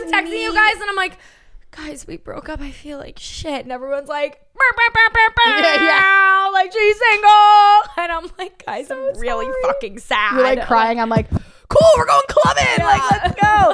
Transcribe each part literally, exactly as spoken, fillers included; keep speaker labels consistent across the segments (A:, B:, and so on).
A: like texting me. you guys, and I'm like, guys, we broke up. I feel like shit. And everyone's like, burr, burr, burr, burr, burr, yeah, yeah. like she's single. And I'm like, guys, so I'm really sorry. fucking sad.
B: You're like crying. I'm like, cool, we're going clubbing. Yeah. Like, let's go.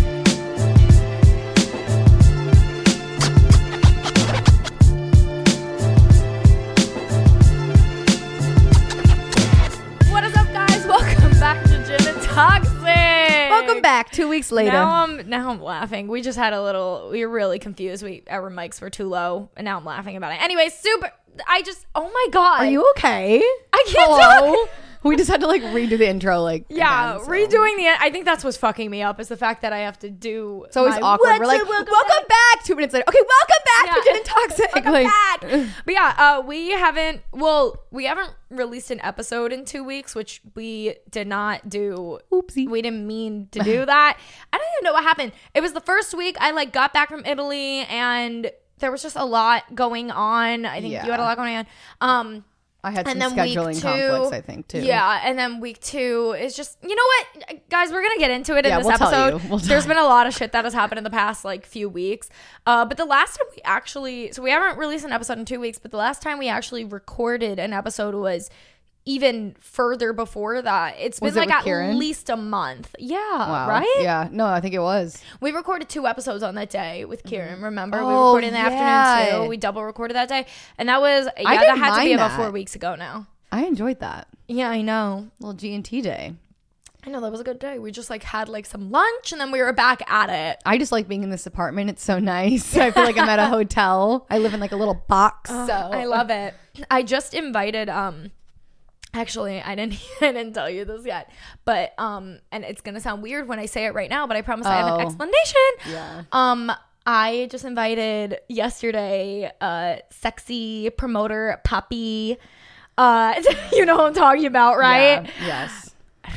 A: What is up, guys? Welcome back to Gin and Toxic.
B: Welcome back. Two weeks later.
A: Now I'm now I'm laughing. We just had a little. We were really confused. We our mics were too low, and now I'm laughing about it. Anyway, super. I just. Oh my god.
B: Are you okay?
A: I can't
B: Hello?
A: talk.
B: We just had to like redo the intro. Like
A: yeah,
B: again, so.
A: redoing the. I think that's what's fucking me up is the fact that I have to do.
B: It's always
A: my,
B: awkward. We're like, welcome, welcome back. back. Two minutes later. Okay, welcome back
A: yeah.
B: to Gin and Toxic.
A: Welcome
B: like,
A: back. But yeah, uh, we haven't. Well, we haven't released an episode in two weeks, which we did not do.
B: Oopsie.
A: We didn't mean to do that. I don't even know what happened. It was the first week I like got back from Italy, and there was just a lot going on. I think
B: yeah.
A: you had a lot going on. Um.
B: I had some
A: and then
B: scheduling
A: week two,
B: conflicts, I think, too.
A: Yeah, and then week two is just, you know what, guys, we're gonna get into it in
B: yeah,
A: this
B: we'll
A: episode.
B: Tell you. We'll
A: There's
B: tell
A: been a lot of shit that has happened in the past like few weeks. Uh, but the last time we actually, so we haven't released an episode in two weeks, but the last time we actually recorded an episode was even further before that. It's been
B: was
A: like
B: it
A: at
B: Kieran?
A: least a month. Yeah,
B: wow.
A: right?
B: Yeah, no, I think it was.
A: We recorded two episodes on that day with Kieran. Remember, we
B: Oh,
A: recorded in the
B: yeah.
A: afternoon too. We double recorded that day, and that was yeah,
B: I
A: that
B: didn't
A: had to be
B: mind
A: about
B: that.
A: four weeks ago now.
B: I enjoyed that.
A: Yeah, I know.
B: Little G and T day.
A: I know, that was a good day. We just like had like some lunch and then we were back at it.
B: I just like being in this apartment. It's so nice. I feel like I'm at a hotel. I live in like a little box.
A: Oh,
B: so
A: I love it. I just invited um actually I didn't I didn't tell you this yet. But um and it's gonna sound weird when I say it right now, but I promise oh. I have an explanation.
B: Yeah.
A: Um I just invited yesterday uh sexy promoter Poppy. Uh you know what I'm talking about, right?
B: Yeah. Yes.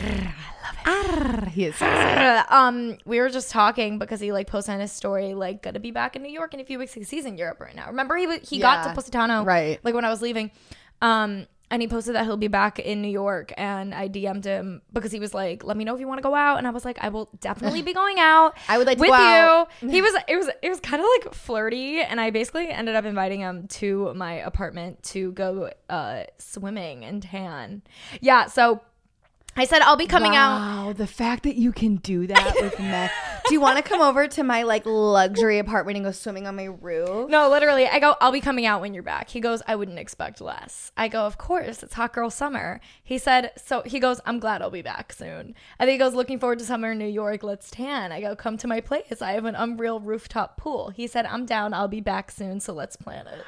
A: Ah,
B: he is sexy.
A: um we were just talking because he like posted on his story like gonna be back in New York in a few weeks because he's in Europe right now. Remember he he
B: yeah.
A: got to Positano
B: right
A: like when I was leaving, um and he posted that he'll be back in New York, and I D M'd him because he was like, let me know if you want to go out, and I was like, I will definitely be going out.
B: I would like to
A: with
B: go
A: you
B: out.
A: He was it was it was kind of like flirty, and I basically ended up inviting him to my apartment to go uh swimming and tan. Yeah, so I said I'll be coming
B: wow,
A: out.
B: Wow, the fact that you can do that with men. Do you want to come over to my like luxury apartment and go swimming on my roof?
A: No, literally. I go, I'll be coming out when you're back. He goes, I wouldn't expect less. I go, of course, it's hot girl summer. He said, so he goes, I'm glad I'll be back soon. And then he goes, looking forward to summer in New York. Let's tan. I go, come to my place. I have an Unreal rooftop pool. He said, I'm down. I'll be back soon. So let's plan it.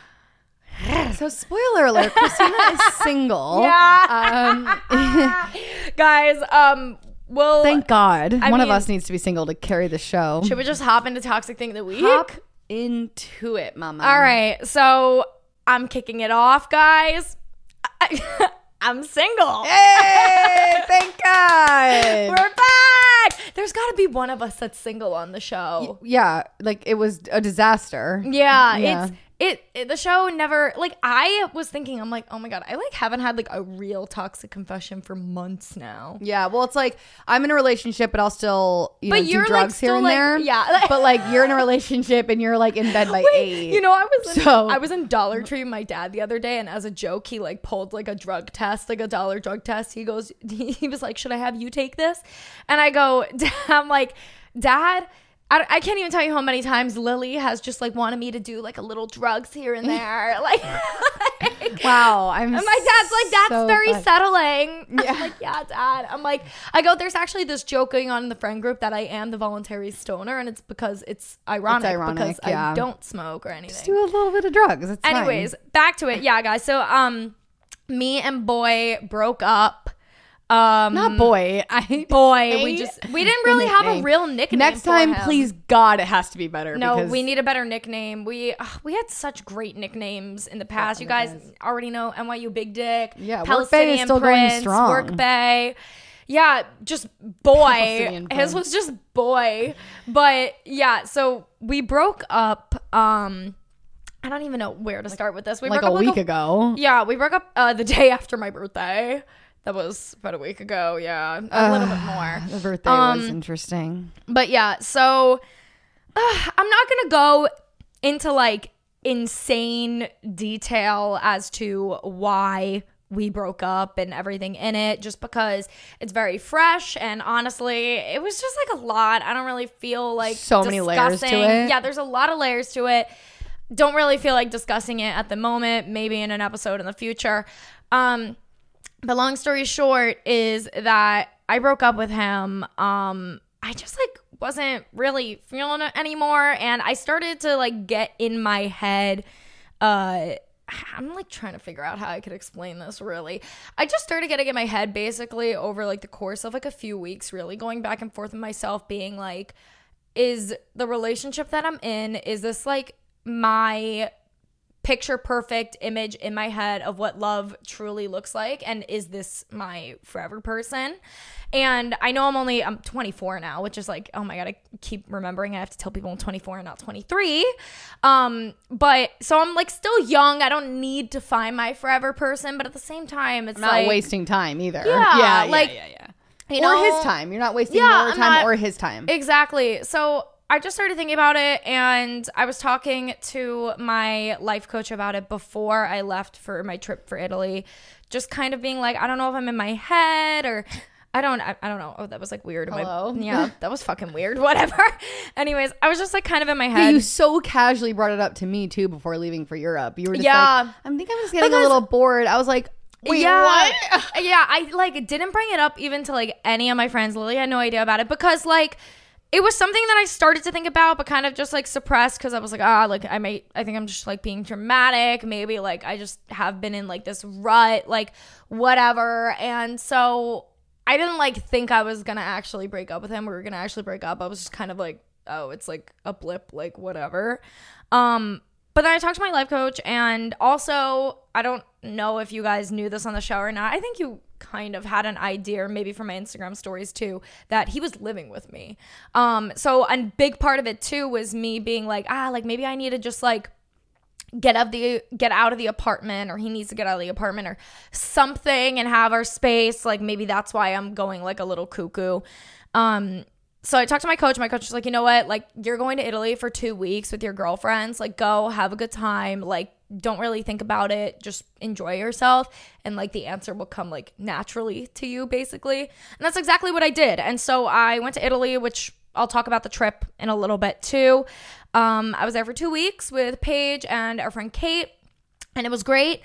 B: So spoiler alert, Christina is single.
A: Yeah.
B: Um,
A: Guys, um, well,
B: thank God.
A: I
B: One
A: mean,
B: of us needs to be single to carry the show.
A: Should we just hop into toxic thing of the week?
B: Hop into it, mama.
A: All right. So I'm kicking it off, guys. I, I'm single.
B: Hey, thank God.
A: We're back. There's got to be one of us that's single on the show.
B: Yeah, like it was a disaster.
A: Yeah,
B: Yeah.
A: it's it, it. The show never like. I was thinking, I'm like, oh my god, I like haven't had like a real toxic confession for months now.
B: Yeah, well, it's like I'm in a relationship, but I'll still you know
A: But
B: do
A: you're, like,
B: drugs here
A: still,
B: and
A: like-
B: there.
A: yeah.
B: but like you're in a relationship and you're like in bed by
A: Wait,
B: eight.
A: you know, I was in,
B: So-
A: I was in Dollar Tree with my dad the other day, and as a joke, he like pulled like a drug test, like a dollar drug test. He goes, he was like, should I have you take this? And I go, I'm like, Dad, I, I can't even tell you how many times Lily has just like wanted me to do like a little drugs here and there. Like, like
B: Wow, I'm.
A: and my dad's like, that's
B: so
A: very
B: fun.
A: settling.
B: Yeah.
A: I'm like, yeah, Dad. I'm like, I go, there's actually this joke going on in the friend group that I am the voluntary stoner, and it's because it's ironic,
B: It's ironic,
A: because
B: yeah.
A: I don't smoke or anything.
B: Just do a little bit of drugs. It's fine.
A: Anyways, back to it. Yeah, guys. So, um, me and boy broke up. Um,
B: not boy. I
A: boy. We
B: hate
A: just we didn't
B: the
A: really have a
B: nickname.
A: real nickname.
B: Next
A: for
B: time,
A: him.
B: please, God, it has to be better.
A: No,
B: because
A: we need a better nickname. We uh, we had such great nicknames in the past. You guys already know N Y U Big Dick.
B: Yeah, Work
A: Palestinian
B: Bay is still going
A: Prince,
B: strong.
A: Work Bay. Yeah, just boy.
B: Palestinian
A: His
B: Prince.
A: was just boy. But yeah, so we broke up. Um, I don't even know where to start with this. We
B: like
A: broke
B: a
A: up
B: week
A: like a,
B: ago.
A: Yeah, we broke up uh, the day after my birthday. That was about a week ago. Yeah, a uh, little bit more.
B: The birthday
A: um,
B: was interesting.
A: But yeah, so uh, I'm not going to go into like insane detail as to why we broke up and everything in it, just because it's very fresh, and honestly it was just like a lot. I don't really feel like
B: so many layers to it.
A: Yeah, there's a lot of layers to it. Don't really feel like discussing it at the moment, maybe in an episode in the future. Um but long story short is that I broke up with him. um I just like wasn't really feeling it anymore, and I started to like get in my head. uh I'm like trying to figure out how I could explain this really. I just started getting in my head basically over like the course of like a few weeks, really going back and forth with myself, being like, is the relationship that I'm in, is this like my picture perfect image in my head of what love truly looks like, and is this my forever person? And I know I'm only I'm twenty-four now, which is like, oh my god, I keep remembering I have to tell people I'm twenty-four and not twenty-three. Um but so I'm like still young. I don't need to find my forever person, but at the same time it's
B: I'm not
A: like
B: wasting time either.
A: Yeah,
B: yeah,
A: like
B: yeah, yeah,
A: yeah. You
B: or
A: know,
B: his time. You're not wasting
A: yeah,
B: your
A: I'm
B: time
A: not,
B: or his time.
A: Exactly. So I just started thinking about it, and I was talking to my life coach about it before I left for my trip for Italy, just kind of being like, I don't know if I'm in my head, or I don't I, I don't know. Oh, that was like weird.
B: Hello?
A: My, yeah, that was fucking weird. Whatever. Anyways, I was just like kind of in my head.
B: Yeah, you so casually brought it up to me too before leaving for Europe. You were just
A: yeah.
B: like, I think I'm just getting
A: because,
B: a little bored. I was like, wait,
A: yeah,
B: what?
A: Yeah, I like didn't bring it up even to like any of my friends. Lily had no idea about it because like it was something that I started to think about, but kind of just like suppressed because I was like, ah, like I might, I think I'm just like being dramatic. Maybe like I just have been in like this rut, like whatever. And so I didn't like think I was gonna actually break up with him. We were gonna actually break up. I was just kind of like, oh, it's like a blip, like whatever. Um, but then I talked to my life coach, and also I don't know if you guys knew this on the show or not. I think you kind of had an idea, or maybe from my Instagram stories too, that he was living with me. Um, so a big part of it too was me being like, ah, like maybe I need to just like get out of the get out of the apartment, or he needs to get out of the apartment or something and have our space. Like maybe that's why I'm going like a little cuckoo. Um, so I talked to my coach. My coach was like, you know what? Like you're going to Italy for two weeks with your girlfriends. Like go have a good time. Like don't really think about it. Just enjoy yourself. And like the answer will come like naturally to you basically. And that's exactly what I did. And so I went to Italy, which I'll talk about the trip in a little bit too. Um, I was there for two weeks with Paige and our friend Kate, and it was great.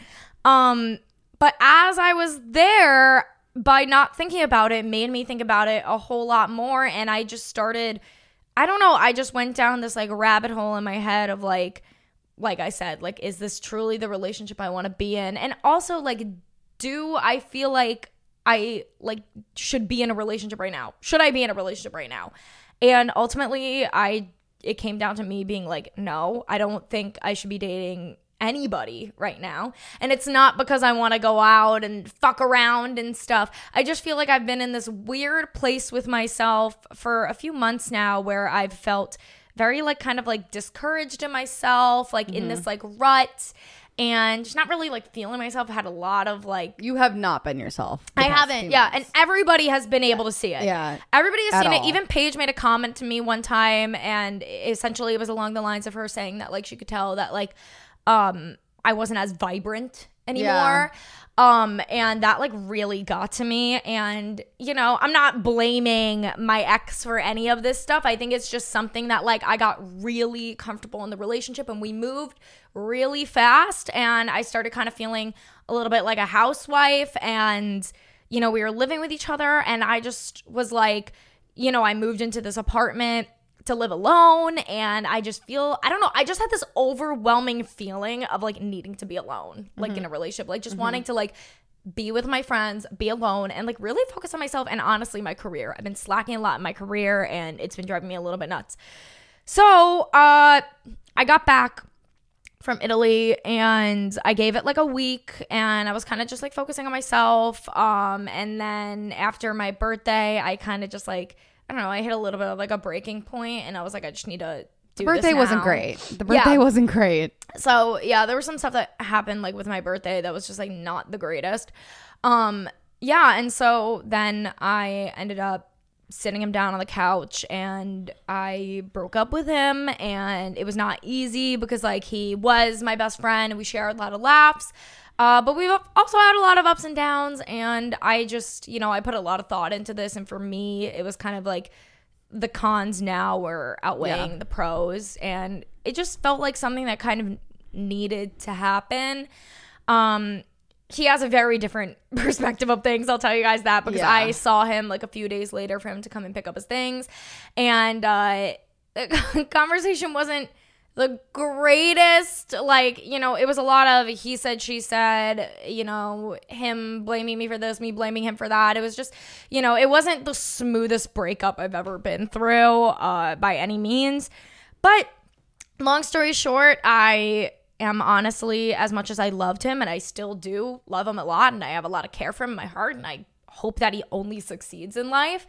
A: Um, but as I was there, by not thinking about it, made me think about it a whole lot more. And I just started, I don't know, I just went down this like rabbit hole in my head of like, like I said, like, is this truly the relationship I want to be in? And also like, do I feel like I like should be in a relationship right now? Should I be in a relationship right now? And ultimately, I it came down to me being like, no, I don't think I should be dating anybody right now. And it's not because I want to go out and fuck around and stuff. I just feel like I've been in this weird place with myself for a few months now where I've felt very like kind of like discouraged in myself, like mm-hmm. in this like rut. And just not really like feeling myself. I had a lot of like,
B: you have not been yourself.
A: I haven't. Yeah. And everybody has been able to see it.
B: Yeah.
A: Everybody has seen
B: all.
A: it. Even Paige made a comment to me one time, and essentially it was along the lines of her saying that like she could tell that like um I wasn't as vibrant anymore. Yeah. Um, and that like really got to me. And, you know, I'm not blaming my ex for any of this stuff. I think it's just something that like I got really comfortable in the relationship and we moved really fast. And I started kind of feeling a little bit like a housewife, and, you know, we were living with each other, and I just was like, you know, I moved into this apartment to live alone, and I just feel, I don't know, I just had this overwhelming feeling of like needing to be alone, like mm-hmm. in a relationship, like just mm-hmm. wanting to like be with my friends, be alone, and like really focus on myself and honestly my career. I've been slacking a lot in my career, and it's been driving me a little bit nuts. So uh I got back from Italy, and I gave it like a week, and I was kind of just like focusing on myself. Um and then after my birthday, I kind of just like, I don't know, I hit a little bit of like a breaking point, and I was like, I just need to do
B: the birthday
A: this now.
B: wasn't great. The birthday
A: yeah.
B: wasn't great.
A: So yeah, there was some stuff that happened like with my birthday that was just like not the greatest. Um, yeah, and so then I ended up sitting him down on the couch and I broke up with him, and it was not easy because like he was my best friend and we shared a lot of laughs. Uh, but we've also had a lot of ups and downs, and I just, you know, I put a lot of thought into this, and for me, it was kind of like the cons now were outweighing
B: Yeah.
A: the pros, and it just felt like something that kind of needed to happen. Um, he has a very different perspective of things, I'll tell you guys that, because
B: Yeah.
A: I saw him like a few days later for him to come and pick up his things, and uh, the conversation wasn't the greatest. Like, you know, it was a lot of he said, she said, you know, him blaming me for this, me blaming him for that. It was just, you know, it wasn't the smoothest breakup I've ever been through uh, by any means. But long story short, I am honestly, as much as I loved him, and I still do love him a lot, and I have a lot of care for him in my heart, and I hope that he only succeeds in life.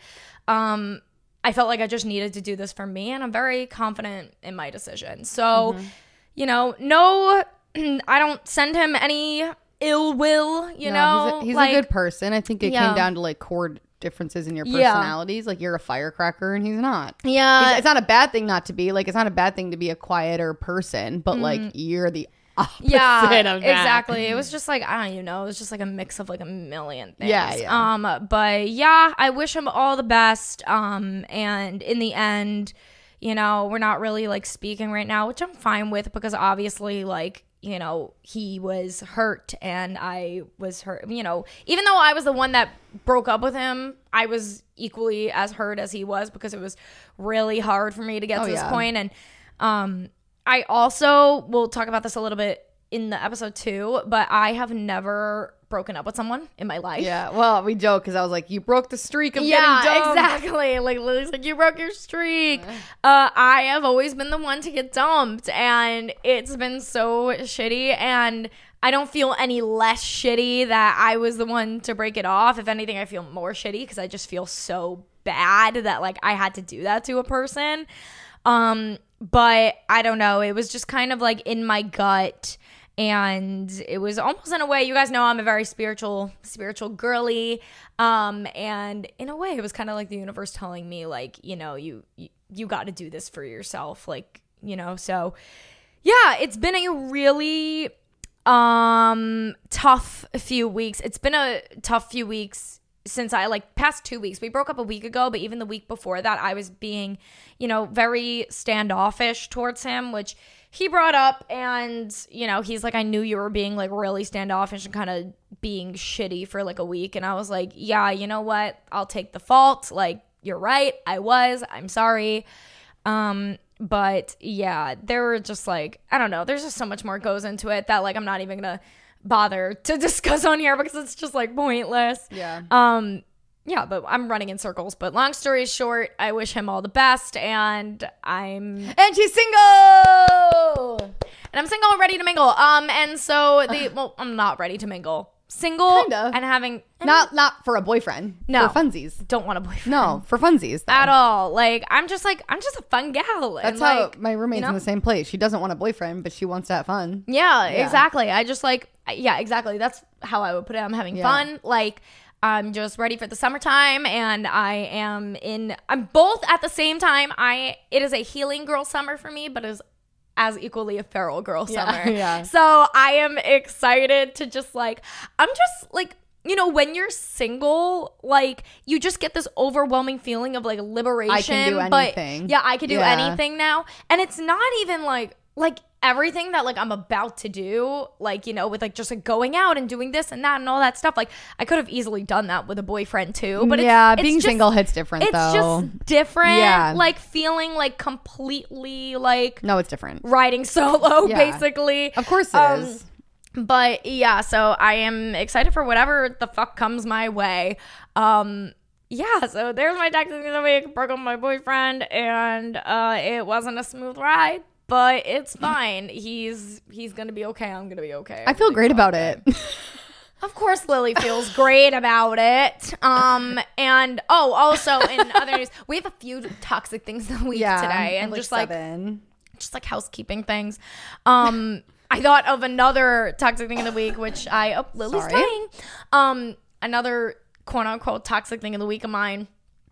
A: Um, I felt like I just needed to do this for me, and I'm very confident in my decision. So, mm-hmm. you know, no, I don't send him any ill will, you
B: no,
A: know.
B: He's, a, he's
A: like,
B: a good person. I think it
A: yeah.
B: came down to like core differences in your
A: Yeah.
B: personalities. Like you're a firecracker and he's not.
A: Yeah.
B: He's, it's not a bad thing not to be. Like it's not a bad thing to be a quieter person, but mm-hmm. like you're the opposite
A: yeah,
B: of that.
A: Exactly. It was just like, I don't even know. It was just like a mix of like a million things.
B: Yeah, yeah.
A: Um, but yeah, I wish him all the best. Um, and in the end, you know, we're not really like speaking right now, which I'm fine with because obviously like, you know, he was hurt and I was hurt, you know, even though I was the one that broke up with him, I was equally as hurt as he was because it was really hard for me to get
B: oh,
A: to this
B: yeah.
A: point. And, um, I also will talk about this a little bit in the episode too, but I have never broken up with someone in my life.
B: Yeah, well, we joke because I was like, you broke the streak of
A: yeah,
B: getting dumped.
A: exactly. Like Lily's like, you broke your streak. Uh, I have always been the one to get dumped, and it's been so shitty, and I don't feel any less shitty that I was the one to break it off. If anything, I feel more shitty because I just feel so bad that like I had to do that to a person. Um, but I don't know. It was just kind of like in my gut. And it was almost in a way, you guys know I'm a very spiritual, spiritual girly. Um, and in a way, it was kind of like the universe telling me, like, you know, you you, you got to do this for yourself. Like, you know, so yeah, it's been a really um tough few weeks. It's been a tough few weeks since I like past two weeks. We broke up a week ago, but even the week before that, I was being, you know, very standoffish towards him, which he brought up, and, you know, he's like, I knew you were being like really standoffish and kind of being shitty for like a week. And I was like, yeah, you know what? I'll take the fault. Like, you're right. I was. I'm sorry. Um, but yeah, there were just like, I don't know. There's just so much more goes into it that like I'm not even going to bother to discuss on here because it's just like pointless.
B: Yeah.
A: Um, yeah, but I'm running in circles. But long story short, I wish him all the best, and I'm
B: and she's single,
A: and I'm single, ready to mingle. Um, and so the well, I'm not ready to mingle. Single
B: Kinda.
A: and having and
B: not not for a boyfriend.
A: No,
B: for funsies.
A: Don't want a boyfriend.
B: No, for funsies though.
A: At all. Like I'm just like I'm just a fun gal.
B: That's
A: and
B: how
A: like,
B: my roommate's
A: you know?
B: in the same place. She doesn't want a boyfriend, but she wants to have fun.
A: Yeah,
B: Yeah.
A: exactly. I just like yeah, exactly. That's how I would put it. I'm having
B: Yeah.
A: fun. Like I'm just ready for the summertime, and I am in I'm both at the same time. I it is a healing girl summer for me, but is as equally a feral girl
B: Yeah,
A: summer.
B: yeah.
A: So I am excited to just like I'm just like, you know, when you're single, like you just get this overwhelming feeling of like liberation.
B: I can do anything.
A: But yeah, I can do
B: Yeah.
A: anything now. And it's not even like like everything that like I'm about to do, like, you know, with like just like going out and doing this and that and all that stuff. Like I could have easily done that with a boyfriend too. But
B: yeah,
A: it's,
B: being
A: it's just,
B: single hits different
A: it's
B: though.
A: just different.
B: Yeah.
A: Like feeling like completely like
B: No, it's different.
A: riding solo,
B: Yeah.
A: basically.
B: Of course it
A: Um,
B: is.
A: But yeah, so I am excited for whatever the fuck comes my way. Um, yeah, so there's my text of the week. Broke up with my boyfriend, and uh, it wasn't a smooth ride, but it's fine. He's he's gonna be okay. I'm gonna be okay.
B: I feel great about it.
A: Of course, Lily feels great about it. Um, and oh, also in other news, we have a few toxic things the week
B: yeah,
A: today,
B: I
A: and
B: like
A: just like
B: seven.
A: just like housekeeping things. Um, I thought of another toxic thing of the week, which I oh Lily's
B: Sorry.
A: dying. Um, another quote unquote toxic thing of the week of mine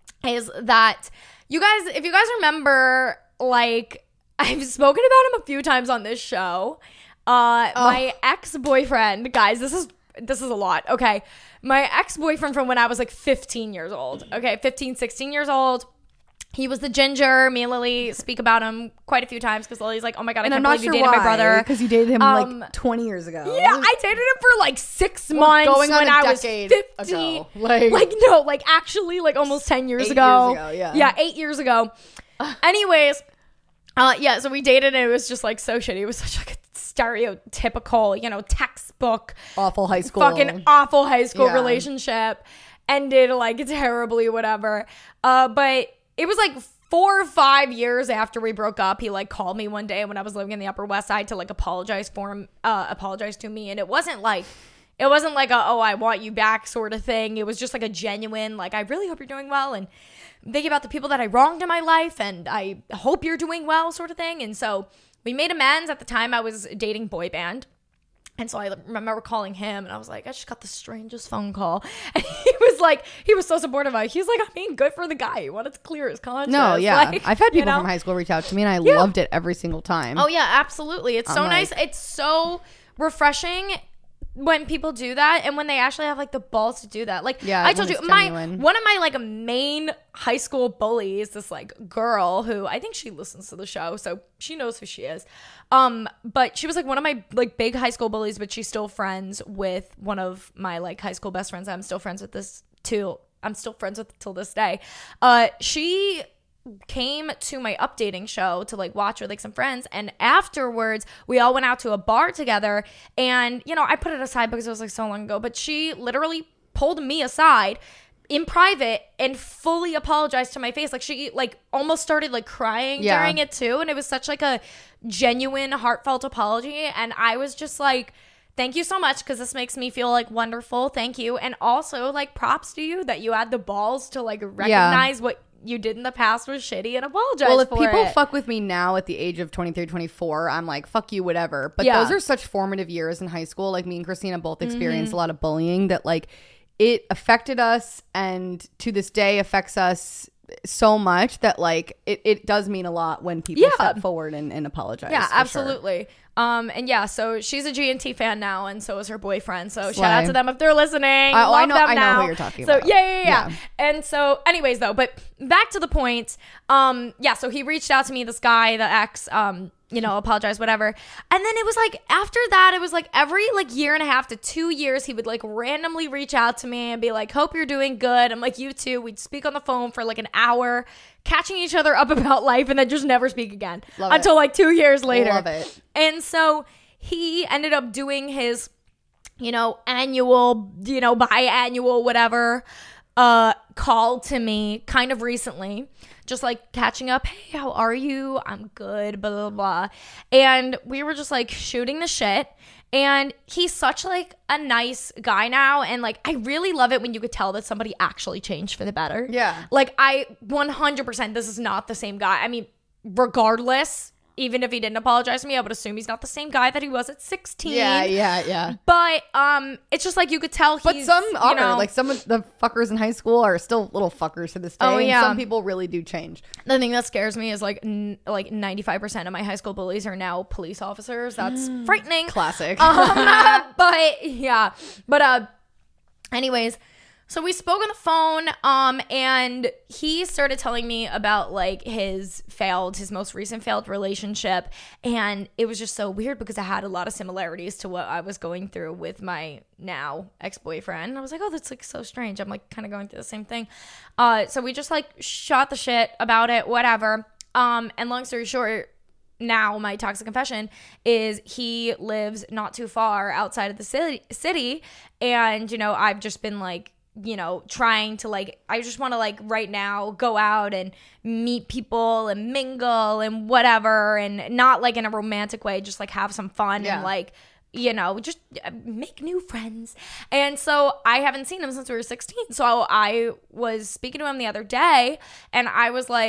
A: is that you guys, if you guys remember, like I've spoken about him a few times on this show. Uh, oh. My ex-boyfriend, guys, this is this is a lot. Okay, my ex-boyfriend from when I was like fifteen years old. Okay, fifteen, sixteen years old. He was the ginger. Me and Lily speak about him quite a few times because Lily's like, oh my God, I
B: and
A: can't
B: I'm
A: believe
B: not
A: you
B: sure
A: dated
B: why,
A: my brother.
B: Because you dated him
A: um,
B: like twenty years ago.
A: Yeah, I dated him for like six We're months
B: going on
A: when
B: a
A: I was
B: decade
A: fifteen.
B: Ago. Like,
A: like, no, like actually like almost ten years
B: eight
A: ago.
B: Years ago yeah.
A: yeah, eight years ago. Anyways, uh, yeah, so we dated and it was just like so shitty. It was such like a stereotypical, you know, textbook.
B: Awful high school.
A: Fucking awful high school
B: yeah.
A: relationship. Ended like terribly, whatever. Uh, but it was like four or five years after we broke up, he like called me one day when I was living in the Upper West Side to like apologize for him, uh, apologize to me. And it wasn't like, it wasn't like a, oh, I want you back sort of thing. It was just like a genuine, like, I really hope you're doing well. And I'm thinking about the people that I wronged in my life. And I hope you're doing well sort of thing. And so we made amends. At the time I was dating boy band. And so I remember calling him and I was like, I just got the strangest phone call. And he was like, he was so supportive of it. He was like, I mean, good for the guy. He wanted to clear his conscience.
B: No, yeah.
A: Like,
B: I've had people
A: you know?
B: from high school reach out to me and I
A: yeah.
B: loved it every single time.
A: Oh, yeah, absolutely. It's so
B: I'm
A: nice.
B: like,
A: It's so refreshing when people do that and when they actually have like the balls to do that. Like
B: yeah,
A: I told you, my
B: genuine.
A: one of my like main high school bullies, this like girl who I think she listens to the show, so she knows who she is. Um, but she was like one of my like big high school bullies, but she's still friends with one of my like high school best friends. I'm still friends with this too. I'm still friends with till this day. Uh, she came to my updating show to like watch with like some friends, and afterwards we all went out to a bar together, and you know I put it aside because it was like so long ago, but she literally pulled me aside in private and fully apologized to my face. Like she like almost started like crying
B: yeah.
A: during it too, and it was such like a genuine heartfelt apology, and I was just like, thank you so much because this makes me feel like wonderful. Thank you. And also like props to you that you had the balls to like recognize yeah. what you did in the past was shitty and apologize
B: well if
A: for
B: people
A: it.
B: Fuck with me now at the age of twenty-three, twenty-four, I'm like, fuck you, whatever. But
A: yeah.
B: those are such formative years in high school. Like me and Christina both experienced
A: mm-hmm.
B: a lot of bullying that like it affected us, and to this day affects us so much that like it, it does mean a lot when people
A: yeah.
B: step forward and, and apologize.
A: Yeah,
B: for
A: absolutely. Sure. Um, and yeah, so she's a G N T fan now, and so is her boyfriend. So
B: Slay.
A: shout out to them if they're listening.
B: I, oh,
A: Love
B: I know,
A: them
B: I know
A: now.
B: who you're talking
A: so,
B: about.
A: So yeah, yeah, yeah,
B: yeah.
A: And so, anyways, though, but back to the point. Um, yeah, so he reached out to me, this guy, the ex, um, you know, apologize, whatever. And then it was like after that, it was like every like year and a half to two years, he would like randomly reach out to me and be like, hope you're doing good. I'm like, you too. We'd speak on the phone for like an hour, catching each other up about life, and then just never speak again
B: Love
A: until
B: it.
A: like two years later.
B: Love it.
A: And so he ended up doing his, you know, annual, you know, biannual, whatever, uh, call to me kind of recently, just like catching up. Hey, how are you? I'm good, blah, blah, blah. And we were just like shooting the shit. And he's such like a nice guy now. And like, I really love it when you could tell that somebody actually changed for the better.
B: Yeah.
A: Like I one hundred percent, this is not the same guy. I mean, regardless, even if he didn't apologize to me, I would assume he's not the same guy that he was at sixteen.
B: Yeah, yeah, yeah.
A: But um, it's just like you could tell he's,
B: But some are.
A: you know,
B: like some of the fuckers in high school are still little fuckers to this day.
A: Oh, yeah.
B: And some people really do change.
A: The thing that scares me is like n- like ninety-five percent of my high school bullies are now police officers. That's frightening.
B: Classic.
A: Um, but yeah. But uh, anyways. So we spoke on the phone, um, and he started telling me about like his failed, his most recent failed relationship, and it was just so weird because I had a lot of similarities to what I was going through with my now ex-boyfriend. I was like, oh, that's like so strange. I'm like kind of going through the same thing. Uh, so we just like shot the shit about it, whatever. Um, and long story short, now my toxic confession is he lives not too far outside of the city, city, and you know I've just been like, you know, trying to like, I just want to like right now go out and meet people and mingle and whatever, and not like in a romantic way, just like have some fun
B: yeah.
A: and like, you know, just make new friends. And so I haven't seen him since we were sixteen. So I was speaking to him the other day, and I was like,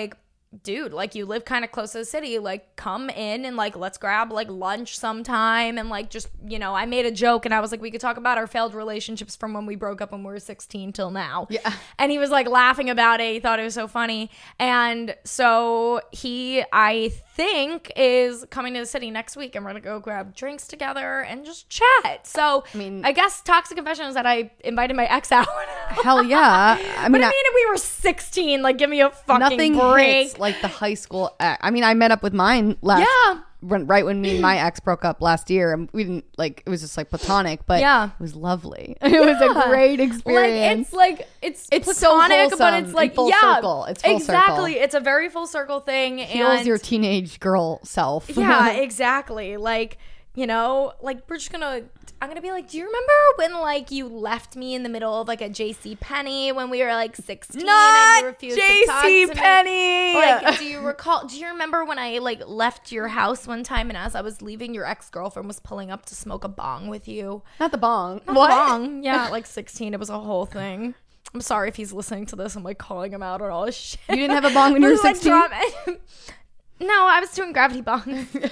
A: dude, like you live kind of close to the city, like come in and like let's grab like lunch sometime and like just, you know, I made a joke and I was like, we could talk about our failed relationships from when we broke up when we were sixteen till now.
B: Yeah.
A: And he was like laughing about it. He thought it was so funny. And so he, I think, is coming to the city next week and we're gonna go grab drinks together and just chat. So
B: I mean,
A: I guess toxic confession is that I invited my ex out.
B: Hell yeah. I mean,
A: but I
B: I-
A: mean, if we were sixteen, like give me a fucking
B: nothing
A: break.
B: hits like the high school ex. I mean, I met up with mine last
A: Yeah.
B: when, right when me and my ex broke up last year, and we didn't like it was just like platonic, but
A: Yeah.
B: it was lovely. It was a great experience.
A: Like it's like it's
B: It's so
A: platonic, but
B: wholesome
A: it's like
B: and full
A: yeah,
B: circle. It's full
A: exactly.
B: circle.
A: It's a very full circle thing.
B: Heals
A: and
B: your teenage girl self.
A: yeah, exactly. Like, you know, like we're just gonna. I'm gonna be like, do you remember when like you left me in the middle of like a J C Penney when we were like sixteen and you refused to talk to me?
B: JCPenney.
A: Like, do you recall? Do you remember when I like left your house one time and as I was leaving, your ex girlfriend was pulling up to smoke a bong with you?
B: Not the bong.
A: Not
B: What?
A: Bong. Yeah, at, like sixteen. It was a whole thing. I'm sorry if he's listening to this. I'm like calling him out on all this shit.
B: You didn't have a bong when you were
A: This is, like,
B: sixteen?
A: drama- No, I was doing gravity bongs.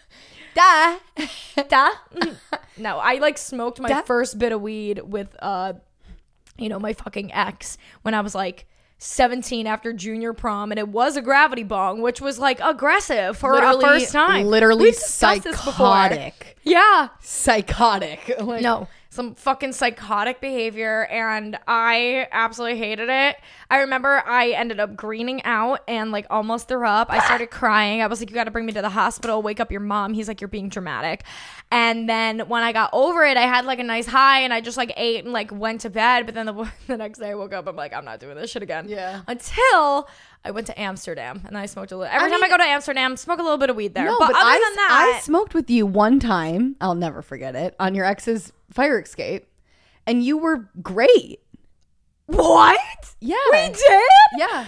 B: Duh.
A: Duh. No, I like smoked my
B: Duh.
A: first bit of weed with uh you know, my fucking ex when I was like seventeen after junior prom, and it was a gravity bong, which was like aggressive for
B: Literally-
A: a first time.
B: literally
A: We've discussed this before.
B: psychotic.
A: Yeah.
B: Psychotic. Like,
A: No, some fucking psychotic behavior, and I absolutely hated it. I remember I ended up greening out and like almost threw up. I started crying. I was like, you got to bring me to the hospital, wake up your mom. He's like, you're being dramatic. And then when I got over it, I had like a nice high and I just like ate and like went to bed. But then the, the next day I woke up, I'm like, I'm not doing this shit again.
B: Yeah.
A: Until I went to Amsterdam and I smoked a little. Every
B: I
A: time
B: mean-
A: I go to Amsterdam, smoke a little bit of weed there.
B: No,
A: but,
B: but,
A: other
B: I,
A: than that,
B: I smoked with you one time. I'll never forget it. On your ex's fire escape. And you were great.
A: what?
B: Yeah.
A: We did?
B: Yeah.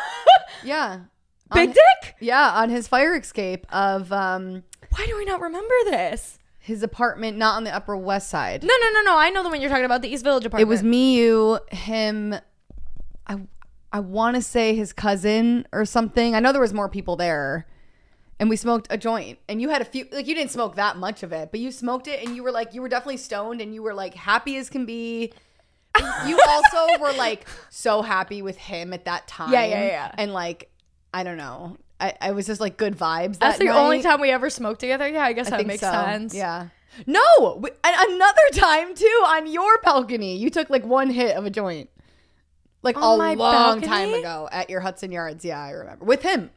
B: Yeah.
A: Big
B: On-
A: dick?
B: Yeah, on his fire escape of um
A: Why do we not remember this?
B: his apartment, not on the Upper West Side.
A: No, no, no, no. I know the one you're talking about, the East Village apartment.
B: It was me, you, him. I I want to say his cousin or something. I know there was more people there, and we smoked a joint. And you had a few, like you didn't smoke that much of it, but you smoked it, and you were like, you were definitely stoned, and you were like happy as can be. You also were like so happy with him at that time.
A: Yeah, yeah, yeah.
B: And like, I don't know. I, I was just like good vibes.
A: That's
B: that
A: the
B: night.
A: only time we ever smoked together. Yeah, I guess
B: I
A: that
B: think
A: makes
B: so.
A: sense.
B: Yeah. No, we- and another time too on your balcony. You took like one hit of a joint, like
A: On
B: a
A: my
B: long
A: balcony?
B: time ago at your Hudson Yards. Yeah, I remember with him.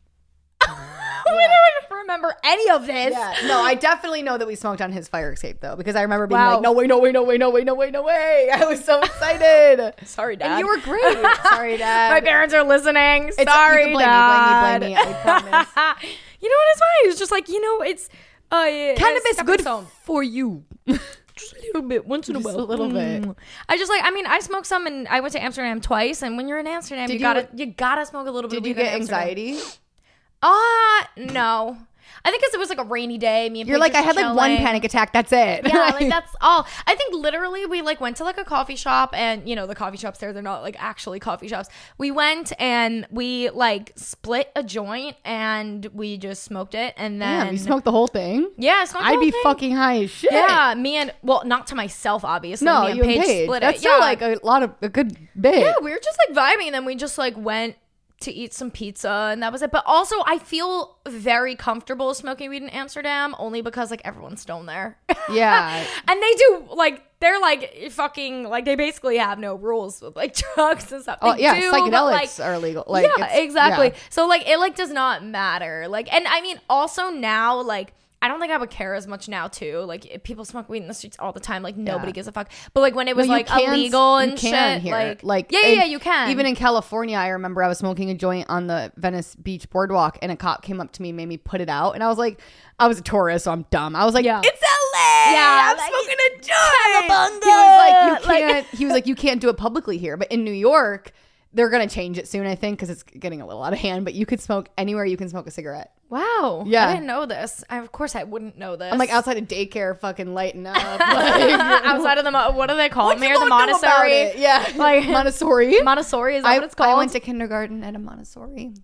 A: We don't remember any of this.
B: Yeah, no, I definitely know that we smoked on his fire escape though, because I remember being
A: Wow.
B: like, no way, no way, no way, no way, no way, no way. I was so excited.
A: Sorry, Dad.
B: And you were great. Sorry, Dad.
A: My parents are listening.
B: It's-
A: Sorry,
B: you can blame
A: Dad.
B: me, blame me, blame me. I promise.
A: You know what? It's fine. It's just like, you know, it's uh,
B: Cannabis
A: it's
B: good
A: stepping stone.
B: for you.
A: Just a little bit, once in a
B: Just
A: while.
B: a little bit.
A: Mm. I just like, I mean, I smoked some, and I went to Amsterdam twice. And when you're in Amsterdam,
B: Did
A: you,
B: you-
A: gotta, you gotta smoke a little bit.
B: Did
A: of
B: you
A: weed in
B: get
A: Amsterdam.
B: anxiety?
A: Ah, uh, no. I think because it was like a rainy day. Me and
B: You're
A: Paige
B: like, I
A: were
B: had like one
A: chilling.
B: panic attack. That's it.
A: Yeah, like that's all. I think literally we like went to like a coffee shop, and you know the coffee shops there, they're not like actually coffee shops. We went and we like split a joint and we just smoked it, and then
B: Damn, you smoked the whole thing?
A: yeah, I smoked the
B: I'd
A: whole
B: be
A: thing.
B: fucking high as shit.
A: Yeah, me and well, not to myself obviously.
B: No,
A: me and
B: you
A: Paige,
B: and Paige.
A: split
B: That's
A: it.
B: still
A: yeah.
B: like a lot of a good bit.
A: Yeah, we were just like vibing, and then we just like went to eat some pizza, and that was it. But also, I feel very comfortable smoking weed in Amsterdam only because like everyone's stoned there.
B: Yeah.
A: And they do like they're like fucking like they basically have no rules with like drugs and stuff. They
B: Oh yeah,
A: do, but,
B: psychedelics
A: like,
B: are illegal. Like,
A: yeah,
B: it's-
A: exactly.
B: yeah.
A: So like it like does not matter. Like, and I mean also now like I don't think I would care as much now too. Like if people smoke weed in the streets all the time, like nobody
B: Yeah.
A: gives a fuck. But like when it was
B: No, you
A: like
B: can-
A: illegal
B: you
A: and
B: can
A: shit,
B: here.
A: like
B: like
A: yeah, yeah,
B: in-
A: yeah, you can.
B: Even in California, I remember I was smoking a joint on the Venice Beach boardwalk, and a cop came up to me and made me put it out, and I was like, I was a tourist, so I'm dumb. I was like,
A: Yeah.
B: it's L A.
A: Yeah,
B: I'm
A: like,
B: smoking a joint.
A: Cowabunga.
B: He was like, you
A: Like-
B: can't. he was like, you can't do it publicly here, but in New York, they're gonna change it soon, I think, because it's getting a little out of hand. But you could smoke anywhere. You can smoke a cigarette.
A: wow.
B: Yeah.
A: I didn't know this. I, of course I wouldn't know this.
B: I'm like outside of daycare, fucking lighting up. Like,
A: outside of the mo- what do they call it?
B: What you
A: Mayor the
B: gonna do about
A: Montessori.
B: it? Yeah,
A: Like-
B: Montessori.
A: Montessori is that
B: I,
A: what it's called?
B: I went to kindergarten at a Montessori.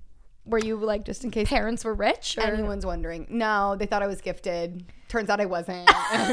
A: Were you like
B: Just in case
A: parents were rich? Or?
B: anyone's wondering. No, they thought I was gifted. Turns out I wasn't.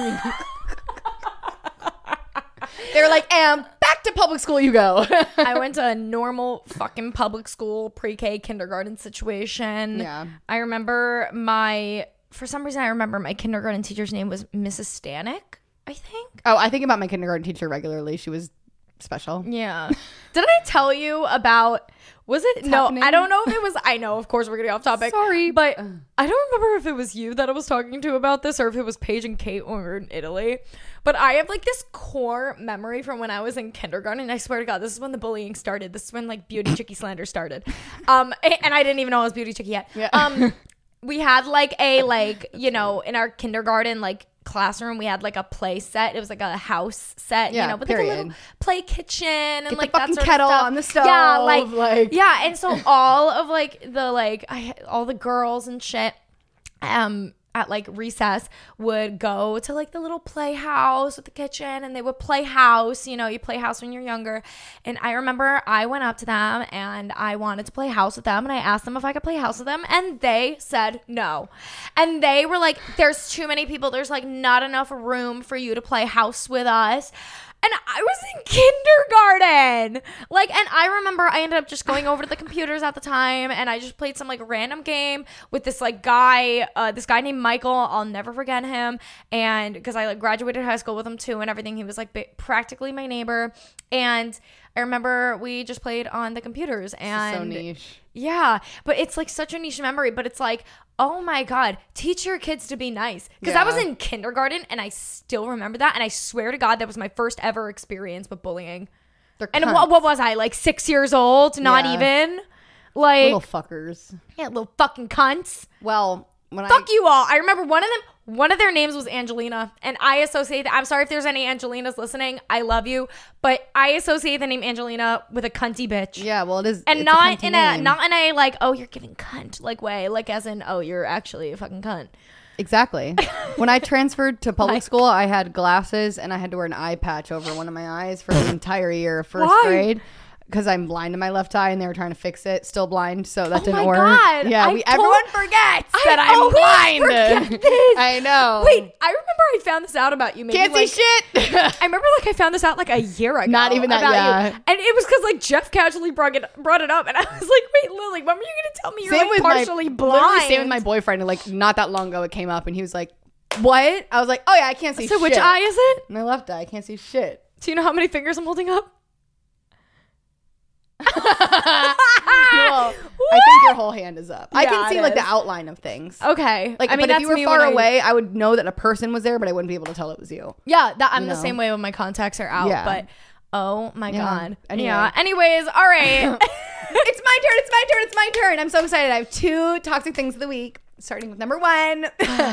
B: They were like, and back to public school you go.
A: I went to a normal fucking public school, pre-K, kindergarten situation.
B: Yeah.
A: I remember my, for some reason I remember my kindergarten teacher's name was Missus Stanek, I think.
B: Oh, I think about my kindergarten teacher regularly. She was special.
A: Yeah. Did I tell you about, was it? No,
B: happening?
A: I don't know if it was, I know, of course we're getting off topic.
B: Sorry.
A: But I don't remember if it was you that I was talking to about this or if it was Paige and Kate when we were in Italy. But I have like this core memory from when I was in kindergarten. And I swear to God, this is when the bullying started. This is when like beauty chickie slander started. Um, and I didn't even know I was beauty chickie yet.
B: Yeah.
A: Um, we had like a, like, you know, in our kindergarten, like, classroom we had like a play set. It was like a house set,
B: Yeah,
A: you know, with
B: period.
A: like a little play kitchen and
B: Get
A: like
B: the
A: that
B: fucking
A: sort
B: kettle
A: of stuff.
B: on the stove.
A: Yeah, like,
B: like
A: yeah, and so all of like the like I all the girls and shit um at like recess would go to like the little playhouse with the kitchen and they would play house. You know, you play house when you're younger. And I remember I went up to them and I wanted to play house with them and I asked them if I could play house with them and they said no. And they were like, there's too many people. There's like not enough room for you to play house with us. And I was in kindergarten. Like, and I remember I ended up just going over to the computers at the time and I just played some like random game with this like guy, uh, this guy named Michael. I'll never forget him. And because I like graduated high school with him too and everything. He was like ba- practically my neighbor. And I remember we just played on the computers and
B: so niche.
A: yeah, but it's like such a niche memory, but it's like, oh my God, teach your kids to be nice. Because
B: Yeah.
A: I was in kindergarten and I still remember that. And I swear to God, that was my first ever experience with bullying.
B: They're
A: And
B: cunts.
A: what, what was I, like six years old? Not
B: Yeah.
A: even? Like,
B: Little fuckers.
A: yeah, little fucking cunts.
B: Well, when
A: Fuck
B: I
A: you all. I remember one of them, one of their names was Angelina. And I associate, I'm sorry if there's any Angelinas listening. I love you. But I associate the name Angelina with a cunty bitch.
B: yeah, well, it is,
A: And
B: it's
A: not
B: cunty
A: in a
B: name.
A: not in a like, oh, you're giving cunt like way, like as in, oh, you're actually a fucking cunt.
B: Exactly. When I transferred to public
A: Like-
B: school, I had glasses and I had to wear an eye patch over one of my eyes for the entire year of first
A: Why?
B: grade. Because I'm blind in my left eye and they were trying to fix it. Still blind, so that
A: Oh
B: didn't
A: my
B: work.
A: God.
B: Yeah,
A: I
B: we,
A: told-
B: everyone forgets
A: I
B: that I'm
A: always
B: blind.
A: forget this.
B: I know.
A: Wait, I remember I found this out about you. Maybe
B: Can't
A: like,
B: see shit.
A: I remember like I found this out like a year ago.
B: Not even that,
A: about
B: yeah.
A: you. And it was because like Jeff casually brought it brought it up, and I was like, wait, Lily, when were you gonna tell me you're
B: Same
A: like
B: with
A: partially
B: my,
A: blind?
B: literally same with my boyfriend. Like not that long ago, it came up and he was like, "What?" I was like, "Oh yeah, I can't see
A: So
B: shit."
A: which eye is it?
B: My left eye. I can't see shit.
A: Do you know how many fingers I'm holding up?
B: Well, I think your whole hand is up. I
A: Yeah,
B: can see
A: it
B: like the
A: is.
B: outline of things.
A: Okay.
B: Like,
A: I mean,
B: but if
A: that's
B: you were
A: me
B: far
A: when I-
B: away, I would know that a person was there, but I wouldn't be able to tell it was you.
A: Yeah, that I'm
B: You
A: the
B: know?
A: same way when my contacts are out.
B: Yeah.
A: But oh my
B: Yeah.
A: God.
B: Anyway.
A: Yeah. Anyways, all right.
B: It's my turn. It's my turn. It's my turn. I'm so excited. I have two toxic things of the week, starting with number one.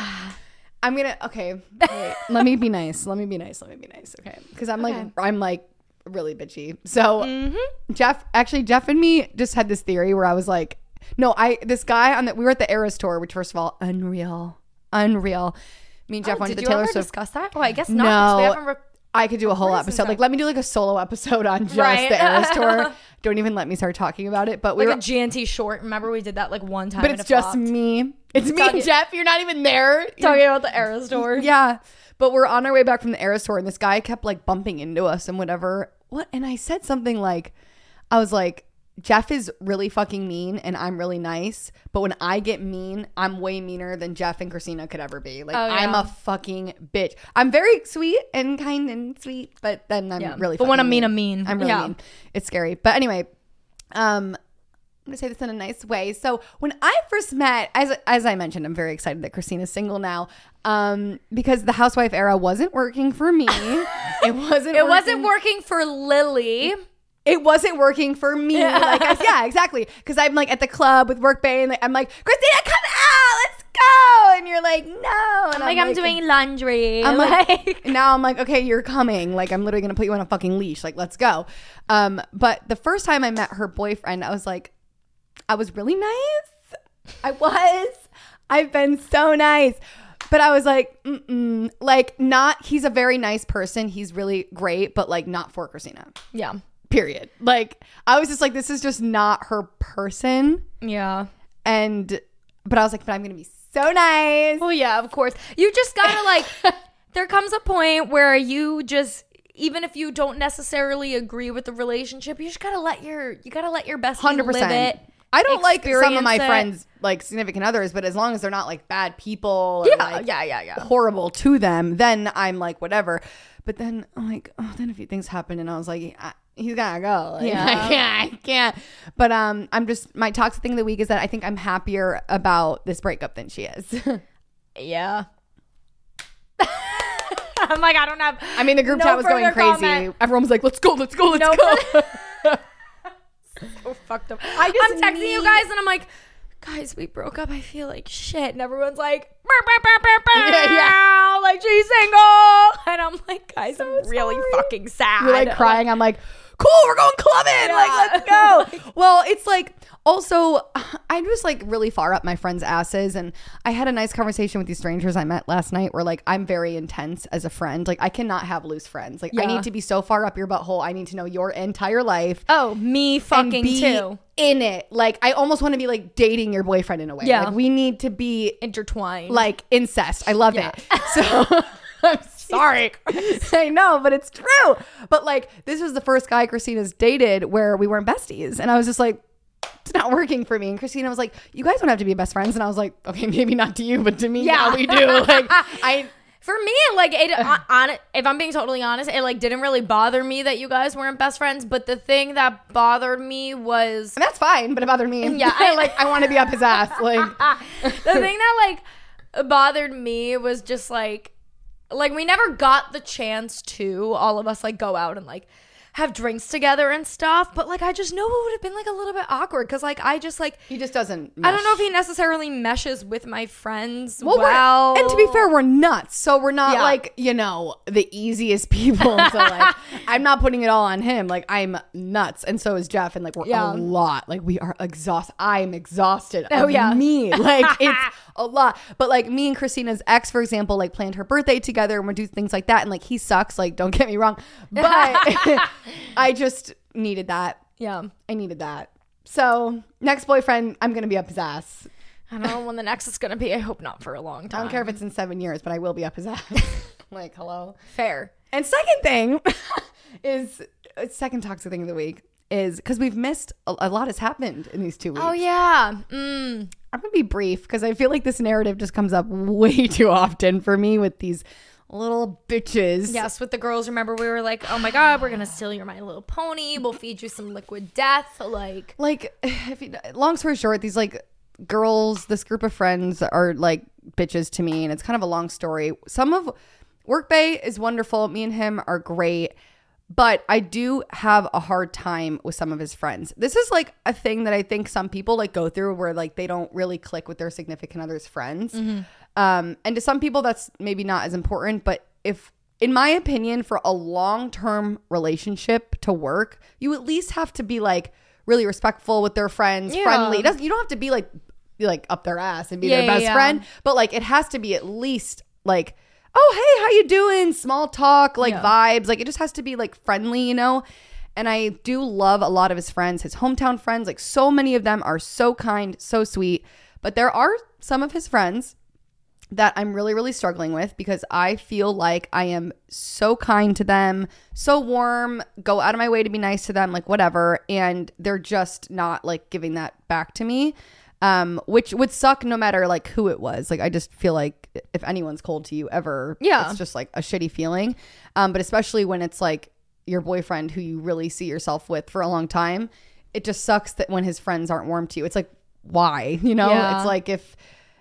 B: I'm gonna. Okay, wait, let me be nice. Let me be nice. Let me be nice. Okay, because I'm like
A: Okay.
B: I'm like really bitchy. So
A: Mm-hmm.
B: Jeff, actually, Jeff and me just had this theory where I was like, no, I this guy on that we were at the Eras tour, which first of all, unreal, unreal. Me and Jeff
A: Oh,
B: went to
A: did
B: the
A: you
B: Taylor
A: ever
B: Swift.
A: discuss that? Oh, I guess not. 'cause we
B: No.
A: haven't re-
B: I could do a whole
A: Where is this
B: episode.
A: at?
B: Like, let me do like a solo episode on just
A: Right.
B: the Eras tour. Don't even let me start talking about it. But we
A: like
B: were,
A: a G N T short. Remember we did that like one time.
B: but
A: and
B: it's
A: it
B: just
A: flopped?
B: me. It's me
A: Talking-
B: and Jeff. You're not even there. You're-
A: talking about the Era store.
B: yeah. But we're on our way back from the Eras tour, and this guy kept like bumping into us and whatever. What? And I said something like, I was like, Jeff is really fucking mean and I'm really nice. But when I get mean, I'm way meaner than Jeff and Christina could ever be. Like,
A: Oh,
B: I'm
A: yeah.
B: a fucking bitch. I'm very sweet and kind and sweet, but then I'm
A: Yeah.
B: really
A: But when
B: fucking
A: I'm mean, I'm mean.
B: I'm really
A: Yeah.
B: mean. It's scary. But anyway, um, I'm gonna say this in a nice way. So when I first met, as as I mentioned, I'm very excited that Christina's single now, um, because the housewife era wasn't working for me. It wasn't.
A: It
B: working,
A: wasn't working for Lily.
B: It wasn't working for me.
A: Yeah.
B: Like, I, yeah, exactly. Because I'm like at the club with Work Bay, and like, I'm like, Christina, come out, let's go. And you're like, no. And
A: Like I'm doing laundry.
B: I'm
A: like,
B: like, now I'm like, okay, you're coming. Like, I'm literally gonna put you on a fucking leash. Like, let's go. Um, but the first time I met her boyfriend, I was like, I was really nice. I was. I've been so nice. But I was like, mm-mm. Like, not, he's a very nice person. He's really great, but like not for Christina.
A: yeah.
B: Period. Like, I was just like, this is just not her person.
A: Yeah.
B: and but I was like, but I'm gonna be so nice.
A: Well, yeah, of course. You just gotta like. There comes a point where you just, even if you don't necessarily agree with the relationship, you just gotta let your you gotta let your bestie
B: one hundred percent
A: live it.
B: I don't like some of my
A: experience it.
B: friends, like significant others, but as long as they're not like bad people or
A: Yeah,
B: like
A: yeah, yeah, yeah.
B: horrible to them, then I'm like, whatever. But then I'm like, oh, then a few things happen, and I was like, I, he's gotta go. Like,
A: Yeah.
B: I can't, I can't. But um, I'm just, my toxic thing of the week is that I think I'm happier about this breakup than she is.
A: Yeah. I'm like, I don't have.
B: I mean, the group
A: no
B: chat was going
A: further
B: crazy.
A: comment.
B: Everyone was like, let's go, let's go, let's
A: No
B: go.
A: So fucked up.
B: I just
A: I'm texting
B: need-
A: you guys and I'm like, guys, we broke up. I feel like shit. And everyone's like, burr, burr, burr, burr, burr,
B: Yeah, yeah.
A: like she's single. And I'm like, guys, I'm really
B: sorry.
A: fucking sad.
B: You're like crying. I'm like, cool, we're going clubbing.
A: Yeah.
B: Like, let's go. Well, it's like, also, I'm just like really far up my friends' asses. And I had a nice conversation with these strangers I met last night where like, I'm very intense as a friend. Like, I cannot have loose friends. Like, I
A: Yeah.
B: need to be so far up your butthole. I need to know your entire life.
A: Oh, me
B: and
A: fucking
B: be
A: too.
B: in it. Like, I almost want to be like dating your boyfriend in a way.
A: Yeah.
B: Like, we need to be
A: Intertwined.
B: like incest. I love
A: Yeah.
B: it. So I'm sorry. I know, but it's true. But like, this was the first guy Christina's dated where we weren't besties. And I was just like, it's not working for me. And Christina was like, you guys don't have to be best friends. And I was like, okay, maybe not to you, but to me, yeah,
A: Yeah.
B: we do. Like, I,
A: For me, like, it, on, on it, if I'm being totally honest, it like didn't really bother me that you guys weren't best friends. But the thing that bothered me was
B: and that's fine, but it bothered me.
A: Yeah,
B: I
A: I-
B: like, I want to be up his ass. Like,
A: the thing that like bothered me was just like, like we never got the chance to all of us like go out and like have drinks together and stuff. But like, I just know it would have been like a little bit awkward because like I just like.
B: he just doesn't.
A: I don't know if
B: mesh.
A: he necessarily meshes with my friends
B: Well,
A: well.
B: we're, and to be fair, we're nuts. So we're not
A: Yeah.
B: like, you know, the easiest people. So like, I'm not putting it all on him. Like, I'm nuts. And so is Jeff. And like, we're
A: Yeah.
B: a lot. Like, we are exhausted. I'm exhausted
A: Oh,
B: of
A: yeah.
B: me. Like, it's a lot. But like, me and Christina's ex, for example, like planned her birthday together and we do things like that. And like, he sucks. Like, don't get me wrong. But I just needed that.
A: yeah.
B: I needed that. So next boyfriend, I'm going to be up his ass.
A: I don't know when the next is gonna be. I hope not for a long time.
B: I don't care if it's in seven years, but I will be up his ass. Like, hello.
A: Fair.
B: And second thing is, uh, second toxic thing of the week is because we've missed, a, a lot has happened in these two weeks.
A: Oh yeah. Mm.
B: I'm going to be brief because I feel like this narrative just comes up way too often for me with these little bitches.
A: Yes, with the girls. Remember, we were like, "Oh my god, we're gonna steal your My Little Pony. We'll feed you some liquid death." Like,
B: Like, if you, long story short, these like girls, this group of friends are like bitches to me, and it's kind of a long story. Some of Work Bay is wonderful. Me and him are great, but I do have a hard time with some of his friends. This is like a thing that I think some people like go through where like they don't really click with their significant other's friends.
A: Mm-hmm.
B: Um, and to some people that's maybe not as important, but if, in my opinion, for a long-term relationship to work, you at least have to be like really respectful with their friends,
A: Yeah.
B: friendly. It doesn't, you don't have to be like, be like up their ass and be
A: Yeah,
B: their
A: yeah,
B: best
A: yeah.
B: friend, but like it has to be at least like, oh, hey, how you doing? Small talk, like
A: Yeah.
B: vibes. Like it just has to be like friendly, you know? And I do love a lot of his friends, his hometown friends. Like so many of them are so kind, so sweet. But there are some of his friends that I'm really, really struggling with because I feel like I am so kind to them, so warm, go out of my way to be nice to them, like whatever. And they're just not like giving that back to me, um, which would suck no matter like who it was. Like, I just feel like if anyone's cold to you ever,
A: Yeah.
B: it's just like a shitty feeling. Um, but especially when it's like your boyfriend who you really see yourself with for a long time, it just sucks that when his friends aren't warm to you. It's like, why? You know,
A: Yeah.
B: it's like if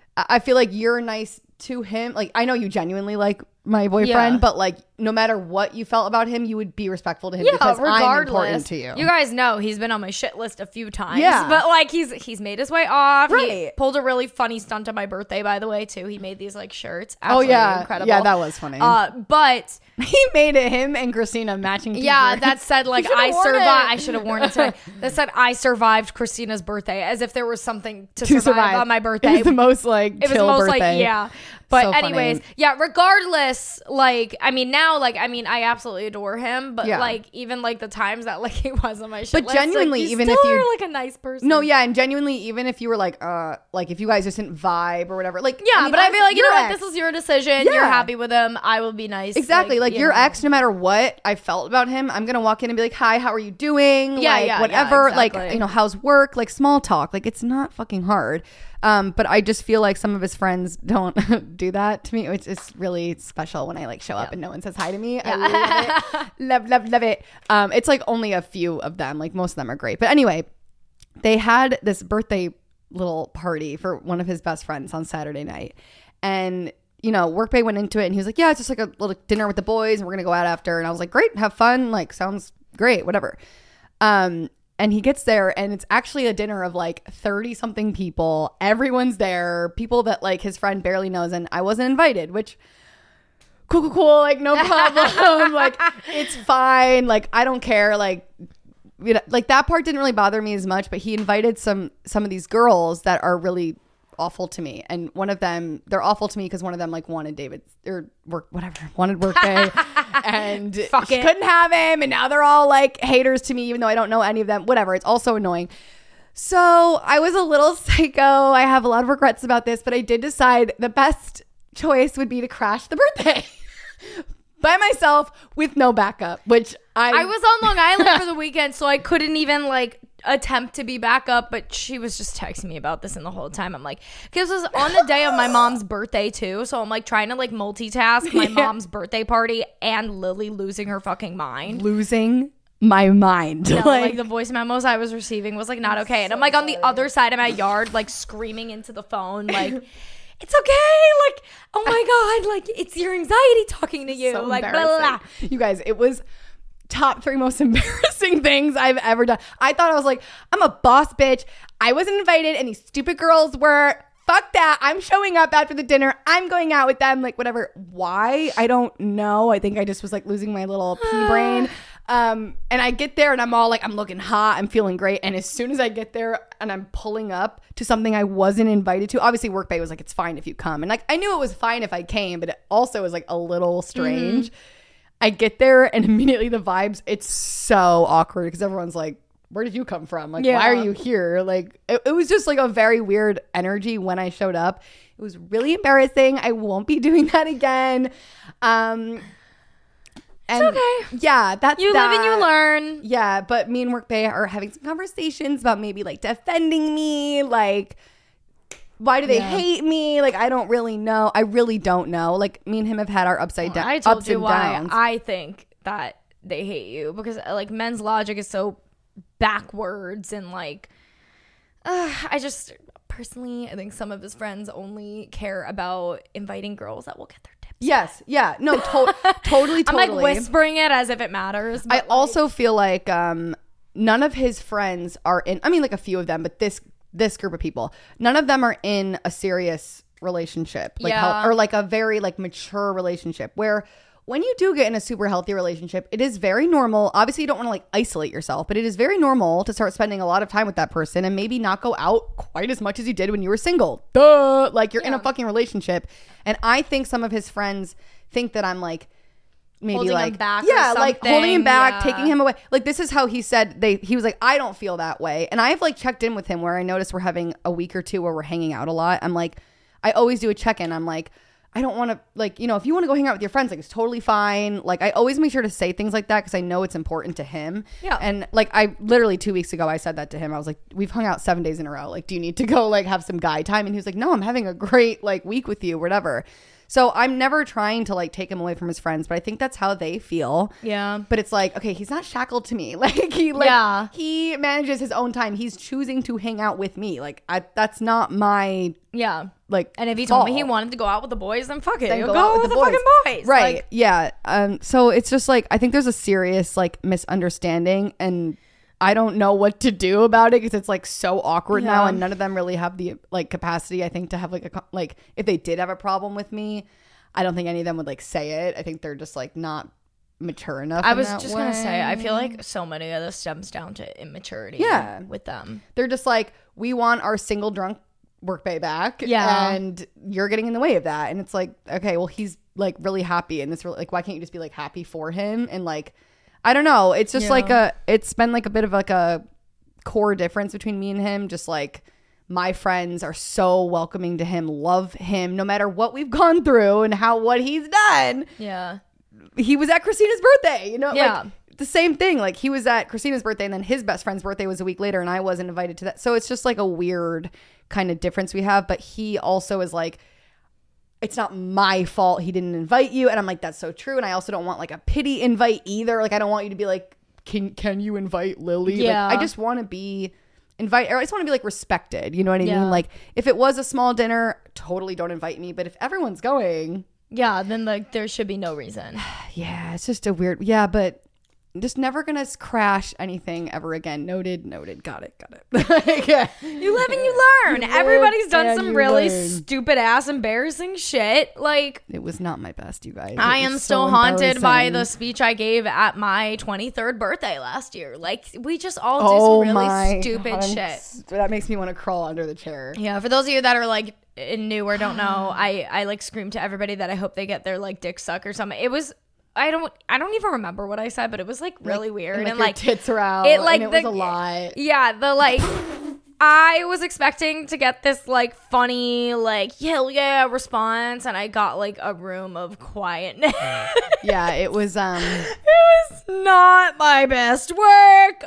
B: I feel like you're nice to him. Like, I know you genuinely like my boyfriend,
A: Yeah.
B: but like no matter what you felt about him, you would be respectful to him
A: yeah,
B: because
A: regardless.
B: I'm important to you.
A: You guys know he's been on my shit list a few times.
B: Yeah.
A: But like he's he's made his way off. He
B: Right.
A: pulled a really funny stunt on my birthday, by the way, too. He made these like shirts.
B: Oh
A: Absolutely
B: yeah,
A: incredible.
B: yeah, that was funny.
A: Uh, but
B: he made it him and Christina matching.
A: yeah,
B: t-shirts.
A: that said like
B: You should've
A: I
B: worn
A: survived.
B: it.
A: I should have worn it today. That said I survived Christina's birthday as if there was something to,
B: to
A: survive, on my birthday.
B: It was the most like
A: It was
B: chill
A: the most
B: birthday.
A: like yeah. But
B: So funny.
A: anyways, yeah, regardless, like, I mean, now, like, I mean, I absolutely adore him, but
B: Yeah.
A: like, even like the times that like he was on my shit
B: But
A: list, like,
B: genuinely,
A: you
B: even
A: still
B: if you-
A: are like a nice person.
B: No, yeah, and genuinely, even if you were like, uh, like if you guys just didn't vibe or whatever, like,
A: Yeah,
B: mean,
A: but I feel like, you know
B: your
A: what,
B: ex-
A: this is your decision. You're
B: Yeah.
A: happy with him. I will be nice.
B: Exactly. Like,
A: you
B: your
A: know.
B: ex, no matter what I felt about him, I'm going to walk in and be like, hi, how are you doing?
A: Yeah,
B: like,
A: yeah, yeah,
B: whatever.
A: exactly.
B: Like, you know, how's work? Like, small talk. Like, it's not fucking hard. Um, but I just feel like some of his friends don't do that to me. It's, it's really special when I like show up
A: Yeah.
B: and no one says hi to me. I love it. love, love, love it. Um, it's like only a few of them. Like, most of them are great. But anyway, they had this birthday little party for one of his best friends on Saturday night. And, you know, Workbay went into it and he was like, yeah, it's just like a little dinner with the boys and we're going to go out after. And I was like, great, have fun. Like, sounds great, whatever. Um, and he gets there and it's actually a dinner of like thirty something people. Everyone's there, people that like his friend barely knows. And I wasn't invited, which cool, cool, cool. Like, no problem. Like, it's fine. Like, I don't care. Like, you know, like that part didn't really bother me as much, but he invited some, some of these girls that are really awful to me. And one of them, they're awful to me because one of them like wanted David or work, whatever, wanted Workday and
A: Fuck
B: she
A: it.
B: couldn't have him. And now they're all like haters to me, even though I don't know any of them, whatever. It's also annoying. So I was a little psycho. I have a lot of regrets about this, but I did decide the best choice would be to crash the birthday by myself with no backup, which I,
A: I was on Long Island for the weekend, so I couldn't even like attempt to be back up, but she was just texting me about this and the whole time I'm like, because it was on the day of my mom's birthday too, so I'm like trying to like multitask my
B: Yeah.
A: mom's birthday party and Lily losing her fucking mind.
B: losing my mind.
A: No,
B: like,
A: like the voice memos I was receiving was like not okay, and I'm like on the other side of my yard like screaming into the phone like, it's okay, like, oh my god, like it's your anxiety talking to you,
B: so
A: like blah, blah, blah.
B: embarrassing. You guys, it was top three most embarrassing things I've ever done. I thought I was like, I'm a boss bitch. I wasn't invited and these stupid girls were. Fuck that. I'm showing up after the dinner. I'm going out with them. Like, whatever. Why? I don't know. I think I just was like losing my little pea brain. Um, and I get there and I'm all like, I'm looking hot. I'm feeling great. And as soon as I get there and I'm pulling up to something I wasn't invited to, obviously Workbay was like, it's fine if you come. And like, I knew it was fine if I came, but it also was like a little strange. Mm-hmm. I get there and immediately the vibes, it's so awkward because everyone's like, where did you come from? Like,
A: Yeah.
B: why are you here? Like, it, it was just like a very weird energy when I showed up. It was really embarrassing. I won't be doing that again. Um, and
A: It's okay.
B: Yeah, that's
A: You
B: that.
A: live and you learn.
B: Yeah, but me and Workbay are having some conversations about maybe like defending me, like, why do they
A: Yeah.
B: hate me? Like, I don't really know. I really don't know. Like, me and him have had our upside down,
A: I told
B: ups
A: you
B: and
A: why
B: downs.
A: I think that they hate you because uh, like men's logic is so backwards and like uh, I just personally I think some of his friends only care about inviting girls that will get their tips.
B: Yes, yeah, no, to- totally, totally.
A: I'm like whispering it as if it matters.
B: I
A: but, like,
B: also feel like um, none of his friends are in. I mean, like a few of them, but this this group of people, none of them are in a serious relationship, like
A: Yeah.
B: how, or like a very like mature relationship where. When you do get in a super healthy relationship, it is very normal. Obviously, you don't want to like isolate yourself, but it is very normal to start spending a lot of time with that person and maybe not go out quite as much as you did when you were single. Duh. Like you're in a
A: Yeah.
B: fucking relationship. And I think some of his friends think that I'm like, maybe
A: Holding him
B: like,
A: back or
B: yeah, like holding him
A: something.
B: back,
A: Yeah.
B: taking him away. Like this is how he said they, he was like, I don't feel that way. And I've like checked in with him where I noticed we're having a week or two where we're hanging out a lot. I'm like, I always do a check-in. I'm like, I don't want to like, you know, if you want to go hang out with your friends, like it's totally fine. Like I always make sure to say things like that because I know it's important to him.
A: Yeah.
B: And like I literally two weeks ago, I said that to him. I was like, we've hung out seven days in a row. Like, do you need to go like have some guy time? And he was like, no, I'm having a great like week with you, whatever. So I'm never trying to like take him away from his friends, but I think that's how they feel.
A: Yeah.
B: But it's like, okay, he's not shackled to me. Like he like
A: Yeah.
B: he manages his own time. He's choosing to hang out with me. Like I that's not my
A: Yeah.
B: like
A: And if he
B: fault.
A: told me he wanted to go out with the boys, then fuck it.
B: Then
A: Go,
B: go out
A: with,
B: with
A: the,
B: the
A: fucking boys.
B: Right.
A: Like,
B: yeah. Um so it's just like I think there's a serious like misunderstanding and I don't know what to do about it because it's like so awkward now
A: Yeah.
B: and none of them really have the like capacity I think to have like a co- like if they did have a problem with me, I don't think any of them would like say it. I think they're just like not mature enough.
A: I
B: in
A: was
B: that
A: just gonna say, I feel
B: way.
A: like so many of this stems down to immaturity.
B: Yeah.
A: with them.
B: They're just like, we want our single drunk work pay back.
A: Yeah.
B: And you're getting in the way of that. And it's like, okay, well, he's like really happy. And this really, like, why can't you just be like happy for him? And like, I don't know. It's just
A: Yeah.
B: like a, it's been like a bit of like a core difference between me and him. Just like my friends are so welcoming to him, love him, no matter what we've gone through and how, what he's done.
A: Yeah.
B: He was at Christina's birthday, you know,
A: Yeah.
B: like the same thing. Like he was at Christina's birthday and then his best friend's birthday was a week later and I wasn't invited to that. So it's just like a weird kind of difference we have. But he also is like, it's not my fault he didn't invite you. And I'm like, that's so true. And I also don't want like a pity invite either. Like I don't want you to be like, can can you invite Lily?
A: Yeah.
B: Like, I just want to be invite or I just want to be like respected. You know what I
A: Yeah.
B: mean? Like if it was a small dinner, totally don't invite me. But if everyone's going,
A: Yeah, then like there should be no reason.
B: yeah, it's just a weird, yeah, but just never gonna crash anything ever again. Noted, noted. Got it, got it. Yeah.
A: You live and you learn.
B: You
A: Everybody's
B: live
A: done
B: and
A: some
B: you
A: really
B: learn.
A: stupid ass embarrassing shit. Like
B: It was not my best, you guys. It
A: I
B: was
A: am
B: so
A: still haunted by the
B: embarrassing.
A: speech I gave at my twenty-third birthday last year. Like we just all do
B: Oh
A: some really
B: my
A: stupid
B: God, I'm
A: shit.
B: s- That makes me want to crawl under the chair.
A: Yeah, for those of you that are like new or don't know, I I like screamed to everybody that I hope they get their like dick suck or something. It was I don't I don't even remember what I said, but it was like really
B: Like-
A: weird
B: and,
A: and,
B: like,
A: like
B: your tits are out.
A: It like
B: and it
A: the,
B: was a lot.
A: Yeah, the like I was expecting to get this like funny like hell yeah response, and I got like a room of quietness.
B: Yeah, it was. Um,
A: It was not my best work.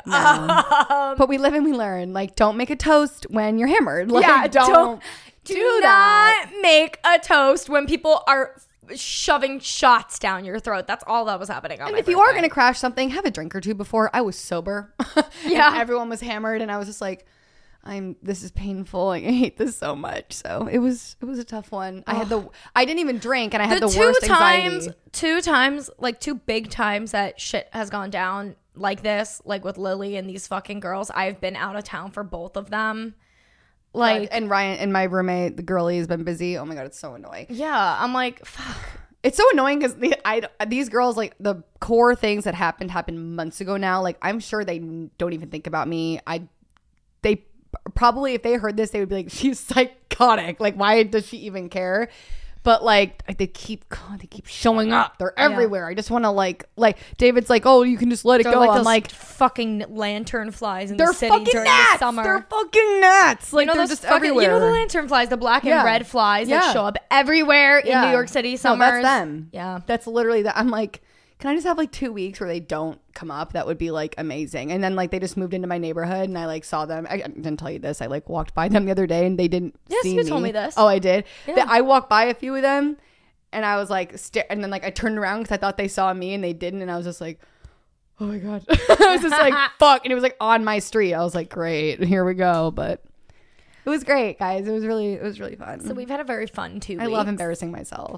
A: Um,
B: but we live and we learn. Like, don't make a toast when you're hammered. Like,
A: yeah,
B: don't,
A: don't
B: do,
A: do
B: that.
A: not make a toast when people are shoving shots down your throat. That's all that was happening on
B: And
A: my
B: if you are
A: birthday.
B: going to crash something, have a drink or two before. I was sober.
A: Yeah.
B: And everyone was hammered, and I was just like, I'm. This is painful. Like, I hate this so much. So it was. It was a tough one. I had the. I didn't even drink, and I had the,
A: the two
B: worst
A: times,
B: anxiety.
A: two times, like two big times that shit has gone down like this, like with Lily and these fucking girls. I've been out of town for both of them. Like,
B: and Ryan and my roommate, the girlie, has been busy. Oh my god, it's so annoying.
A: yeah, I'm like, fuck.
B: It's so annoying because the, I these girls, like, the core things that happened happened months ago now. Like, I'm sure they don't even think about me. I they probably, if they heard this, they would be like, she's psychotic. Like, why does she even care? But like, they keep God, they keep showing up. They're everywhere. I just want to like like David's like, oh, you can just let it
A: They're
B: go.
A: like
B: I'm
A: those
B: like,
A: fucking lantern flies in
B: they're
A: the city
B: fucking
A: during
B: nuts.
A: the summer.
B: They're fucking nuts. Like,
A: you know
B: they're
A: those
B: just
A: fucking,
B: everywhere.
A: You know the lantern flies, the black and
B: Yeah.
A: red flies
B: Yeah.
A: that show up everywhere in
B: Yeah.
A: New York City
B: No,
A: summers.
B: that's them.
A: Yeah.
B: That's literally that. I'm like, can I just have like two weeks where they don't come up? That would be like amazing. And then like they just moved into my neighborhood and I like saw them. I, I didn't tell you this. I like walked by them the other day and they didn't
A: Yes,
B: see
A: you told me this.
B: Oh, I did.
A: Yeah.
B: That I walked by a few of them and I was like, sta- and then like I turned around because I thought they saw me and they didn't. And I was just like, oh my God. I was just like, fuck. And it was like on my street. I was like, great, here we go. But it was great, guys. It was really, it was really fun.
A: So we've had a very fun two
B: I
A: weeks.
B: love embarrassing myself.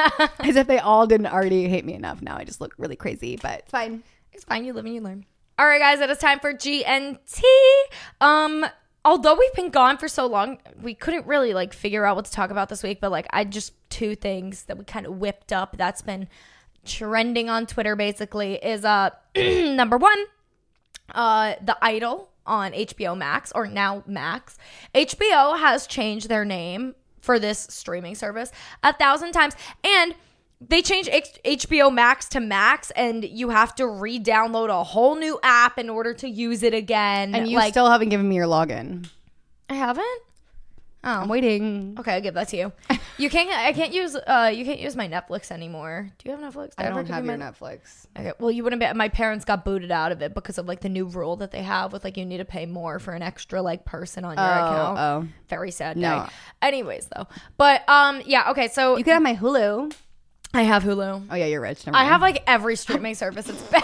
B: As if they all didn't already hate me enough. Now I just look really crazy, but it's fine.
A: It's fine. You live and you learn. All right, guys. It is time for G N T. Um, although we've been gone for so long, we couldn't really like figure out what to talk about this week. But like, I just two things that we kind of whipped up that's been trending on Twitter. Basically, is uh number one, uh, The Idol on H B O Max, or now Max. H B O has changed their name for this streaming service a thousand times, and they changed H- HBO Max to Max, and you have to re-download a whole new app in order to use it again.
B: And you
A: like,
B: still haven't given me your login.
A: I haven't. Oh,
B: I'm waiting.
A: okay, I'll give that to you. You can't. I can't use. Uh, you can't use my Netflix anymore. Do you have Netflix? Did
B: I
A: ever
B: don't
A: give
B: have
A: you
B: your
A: my-
B: Netflix.
A: Okay, well, you wouldn't be. My parents got booted out of it because of like the new rule that they have with like you need to pay more for an extra like person on your account.
B: Oh,
A: Very sad
B: No.
A: day. Anyways, though, but um, yeah. Okay, so
B: you can have my Hulu.
A: I have Hulu.
B: Oh yeah, you're rich. Never
A: I
B: mind.
A: have like every streaming service. It's bad.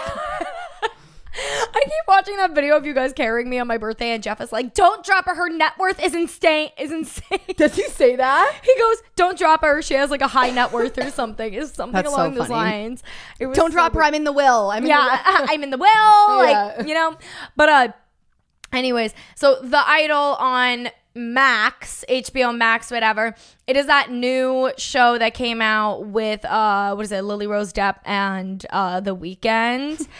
A: I keep watching that video of you guys carrying me on my birthday, and Jeff is like, "Don't drop her. Her net worth is insane. Is insane."
B: Does he say that?
A: He goes, "Don't drop her. She has like a high net worth or something." It's something
B: That's so
A: along those
B: funny.
A: lines. It was
B: Don't
A: so
B: drop her.
A: weird.
B: I'm in the will. I'm in
A: Yeah,
B: the will.
A: I'm in the will. Like,
B: Yeah.
A: you know. But uh, anyways, so The Idol on Max, H B O Max, whatever. It is that new show that came out with uh, what is it, Lily Rose Depp and uh, The Weeknd.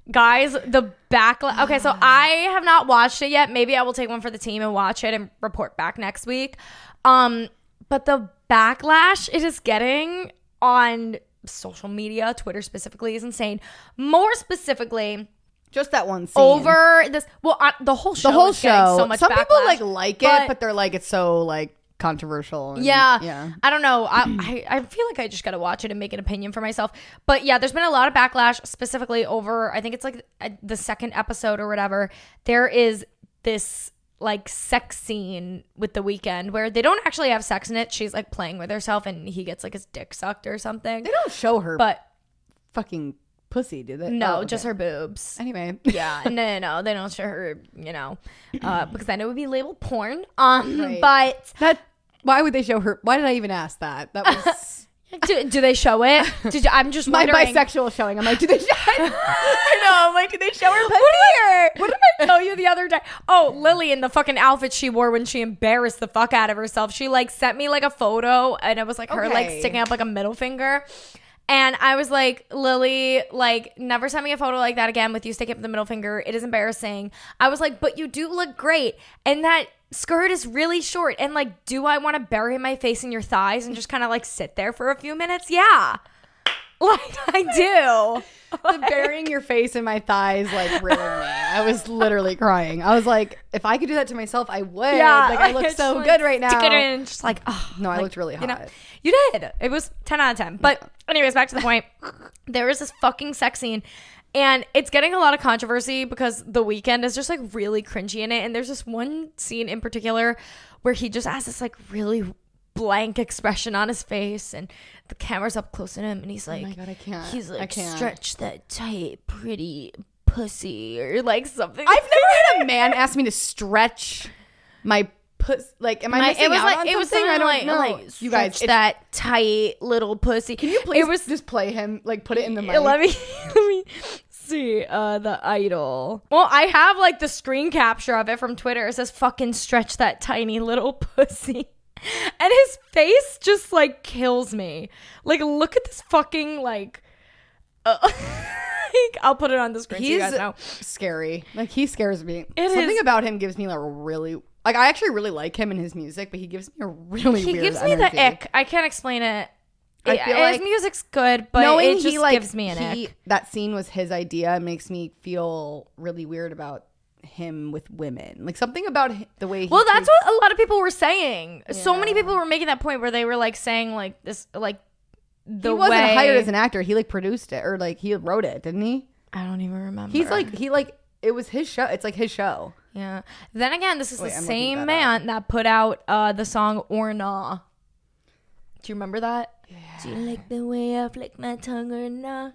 A: Guys, the backlash. Okay, so I have not watched it yet. Maybe I will take one for the team and watch it and report back next week. Um, but the backlash it is getting on social media, Twitter specifically, is insane. More specifically,
B: just that one scene.
A: Over this, well, uh, the whole show.
B: The whole
A: is getting
B: show.
A: So much
B: Some
A: backlash,
B: people like like
A: but,
B: it, but they're like it's so like controversial. And,
A: yeah,
B: yeah.
A: I don't know. I, I I feel like I just gotta watch it and make an opinion for myself. But yeah, there's been a lot of backlash, specifically over. I think it's like uh, the second episode or whatever. There is this like sex scene with The Weeknd where they don't actually have sex in it. She's like playing with herself and he gets like his dick sucked or something.
B: They don't show her,
A: but
B: fucking pussy, do they?
A: No,
B: oh, okay.
A: just her boobs.
B: Anyway,
A: yeah, no, no, no, they don't show her. You know, uh, because then it would be labeled porn. Um,
B: right.
A: but
B: that. Why would they show her? Why did I even ask that? That was.
A: do, do they show it? Did you, I'm just
B: my
A: wondering.
B: bisexual showing. I'm like, do they? Show I know. I'm like, do they show her?
A: What did, I, what did I tell you the other day? Oh, Lily in the fucking outfit she wore when she embarrassed the fuck out of herself. She like sent me like a photo and it was like her
B: okay.
A: like sticking up like a middle finger. And I was like, Lily, like, never send me a photo like that again with you sticking up the middle finger. It is embarrassing. I was like, but you do look great. And that skirt is really short. And like, do I want to bury my face in your thighs and just kind of like sit there for a few minutes? Yeah. Like, I do.
B: The burying your face in my thighs like ruined me. I was literally crying. I was like, if I could do that to myself, I would.
A: Yeah,
B: like, I look
A: just,
B: so
A: like,
B: good right now.
A: Stick it in, just like, oh.
B: No, I
A: like,
B: looked really hot.
A: You know, you did. It was ten out of ten. But anyways, back to the point. There was this fucking sex scene. And it's getting a lot of controversy because The Weeknd is just like really cringy in it. And there's this one scene in particular where he just has this like really blank expression on his face and the camera's up close to him and he's like,
B: oh my God, I can't.
A: He's like,
B: I can't.
A: stretch that tight, pretty pussy or like something.
B: I've never had a man ask me to stretch my pussy. Like, am I
A: My,
B: missing
A: it was
B: out
A: like
B: on
A: it was
B: something?
A: something
B: I don't
A: like,
B: know.
A: like
B: You guys,
A: stretch that tight little pussy.
B: Can you please
A: it was,
B: just play him? Like, put it in the mic.
A: Let me let me see uh the Idol. Well, I have like the screen capture of it from Twitter. It says fucking stretch that tiny little pussy. And his face just like kills me. Like, look at this fucking like uh, like, I'll put it on the screen.
B: He's
A: so you guys know.
B: Scary. Like, he scares me.
A: It
B: Something
A: is.
B: about him gives me like a really like I actually really like him and his music, but he gives me a really
A: He
B: weird
A: gives me
B: energy.
A: the ick. I can't explain it.
B: I
A: It-
B: feel
A: his
B: like
A: music's good, but
B: Knowing
A: it just
B: he like
A: gives me an
B: he,
A: ick.
B: that scene was his idea makes me feel really weird about him with women. Like something about hi- the way he
A: Well, that's
B: treats-
A: what a lot of people were saying. So
B: Yeah.
A: many people were making that point where they were like saying like this, like the
B: he wasn't
A: way.
B: hired as an actor. He like produced it or like he wrote it, didn't he?
A: I don't even remember.
B: He's like he like it was his show. It's like his show.
A: yeah. Then again, this is
B: Wait,
A: the
B: I'm looking
A: same
B: that
A: man that put out uh, the song Or Nah. Do you remember that? Yeah. Do you like the way I flick my tongue or nah?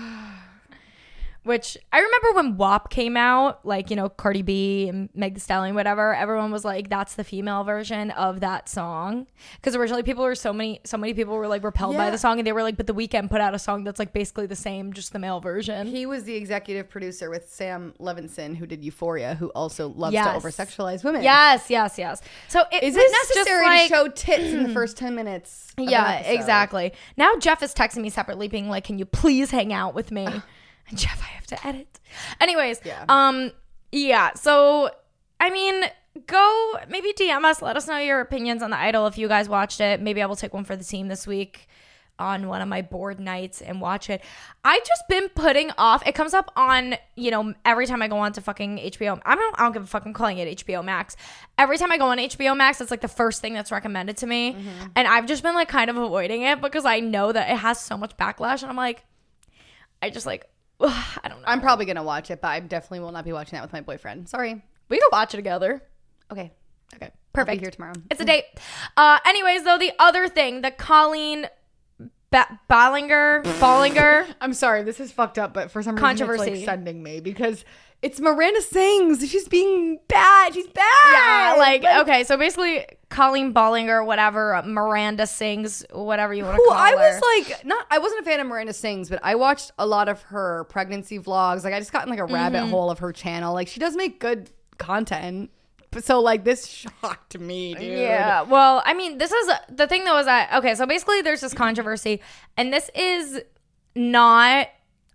A: Which I remember when W A P came out, like, you know, Cardi B and Meg Thee Stallion, whatever, everyone was like, that's the female version of that song. Because originally people were so many, so many people were like repelled by
B: Yeah.
A: the song and they were like, but The Weeknd put out a song that's like basically the same, just the male version.
B: He was the executive producer with Sam Levinson, who did Euphoria, who also loves
A: Yes.
B: to over sexualize women.
A: Yes, yes, yes. So it
B: Is
A: was
B: it
A: just
B: necessary
A: like-
B: to show tits in the first ten minutes? of an
A: Yeah,
B: episode?
A: exactly. Now Jeff is texting me separately being like, can you please hang out with me? And Jeff, I have to edit. Anyways,
B: Yeah.
A: um, yeah. So, I mean, go maybe D M us. Let us know your opinions on The Idol if you guys watched it. Maybe I will take one for the team this week on one of my bored nights and watch it. I just been putting off. It comes up on, you know, every time I go on to fucking H B O. I don't, I don't give a fuck. I'm calling it H B O Max. Every time I go on H B O Max, it's like the first thing that's recommended to me.
B: Mm-hmm.
A: And I've just been like kind of avoiding it because I know that it has so much backlash. And I'm like, I just like, ugh, I don't know.
B: I'm probably gonna watch it, but I definitely will not be watching that with my boyfriend. Sorry.
A: We could watch it together.
B: Okay.
A: Okay.
B: I'll
A: Perfect.
B: be here tomorrow.
A: It's a date. Uh, anyways, though, the other thing, the Colleen ba- Ballinger, Ballinger.
B: I'm sorry, this is fucked up, but for some reason
A: Controversy.
B: it's like sending me because it's Miranda Sings. She's being bad. She's bad.
A: Yeah, like, okay, so basically Colleen Ballinger, whatever, Miranda Sings, whatever you want to
B: Who
A: call
B: I
A: her.
B: was like, not, I wasn't a fan of Miranda Sings, but I watched a lot of her pregnancy vlogs. Like, I just got in like a rabbit
A: Mm-hmm.
B: hole of her channel. Like, she does make good content. But so, like, this shocked me, dude.
A: Yeah. Well, I mean, this is the thing though is that okay, so basically there's this controversy and this is not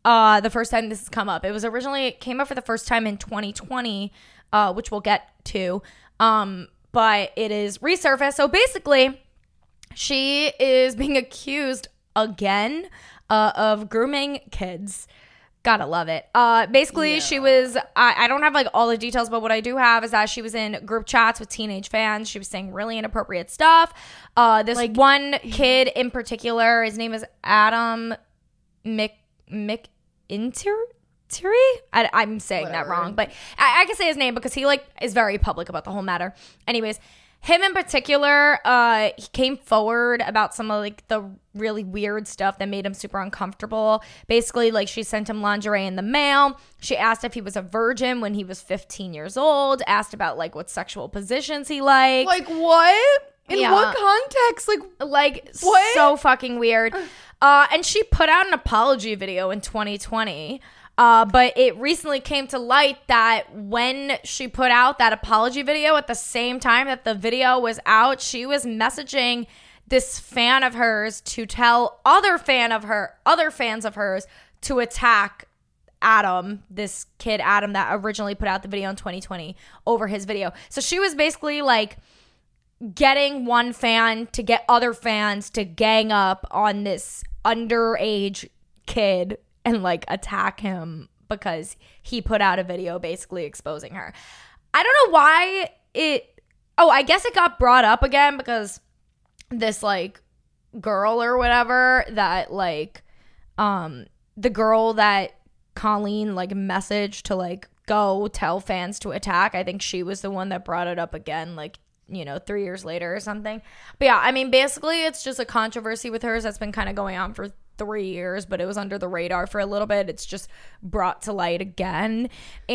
A: Uh, the first time this has come up. It was originally, it came up for the first time in twenty twenty, uh, which we'll get to. Um, but it is resurfaced. So basically, she is being accused again uh, of grooming kids. Gotta love it. Uh, basically, yeah. she was, I, I don't have like all the details, but what I do have is that she was in group chats with teenage fans. She was saying really inappropriate stuff. Uh, this like, one kid in particular, his name is Adam Mc, McIntyre? I, I'm saying Whatever. that wrong, but I, I can say his name because he like is very public about the whole matter. Anyways, him in particular, uh, he came forward about some of like the really weird stuff that made him super uncomfortable. Basically, like she sent him lingerie in the mail. She asked if he was a virgin when he was fifteen years old. Asked about like what sexual positions he liked.
B: Like what? In yeah. what context? Like,
A: like what? So fucking weird. Uh, and she put out an apology video in twenty twenty. Uh, but it recently came to light that when she put out that apology video at the same time that the video was out, she was messaging this fan of hers to tell other fan of her, other fans of hers to attack Adam, this kid Adam that originally put out the video in twenty twenty over his video. So she was basically like getting one fan to get other fans to gang up on this underage kid and like attack him because he put out a video basically exposing her. I don't know why it, oh, I guess it got brought up again because this like girl or whatever that like, um, the girl that Colleen like messaged to like go tell fans to attack. I think she was the one that brought it up again, like, you know, three years later or something. But yeah, I mean, basically it's just a controversy with hers that's been kind of going on for three years, but it was under the radar for a little bit. It's just brought to light again.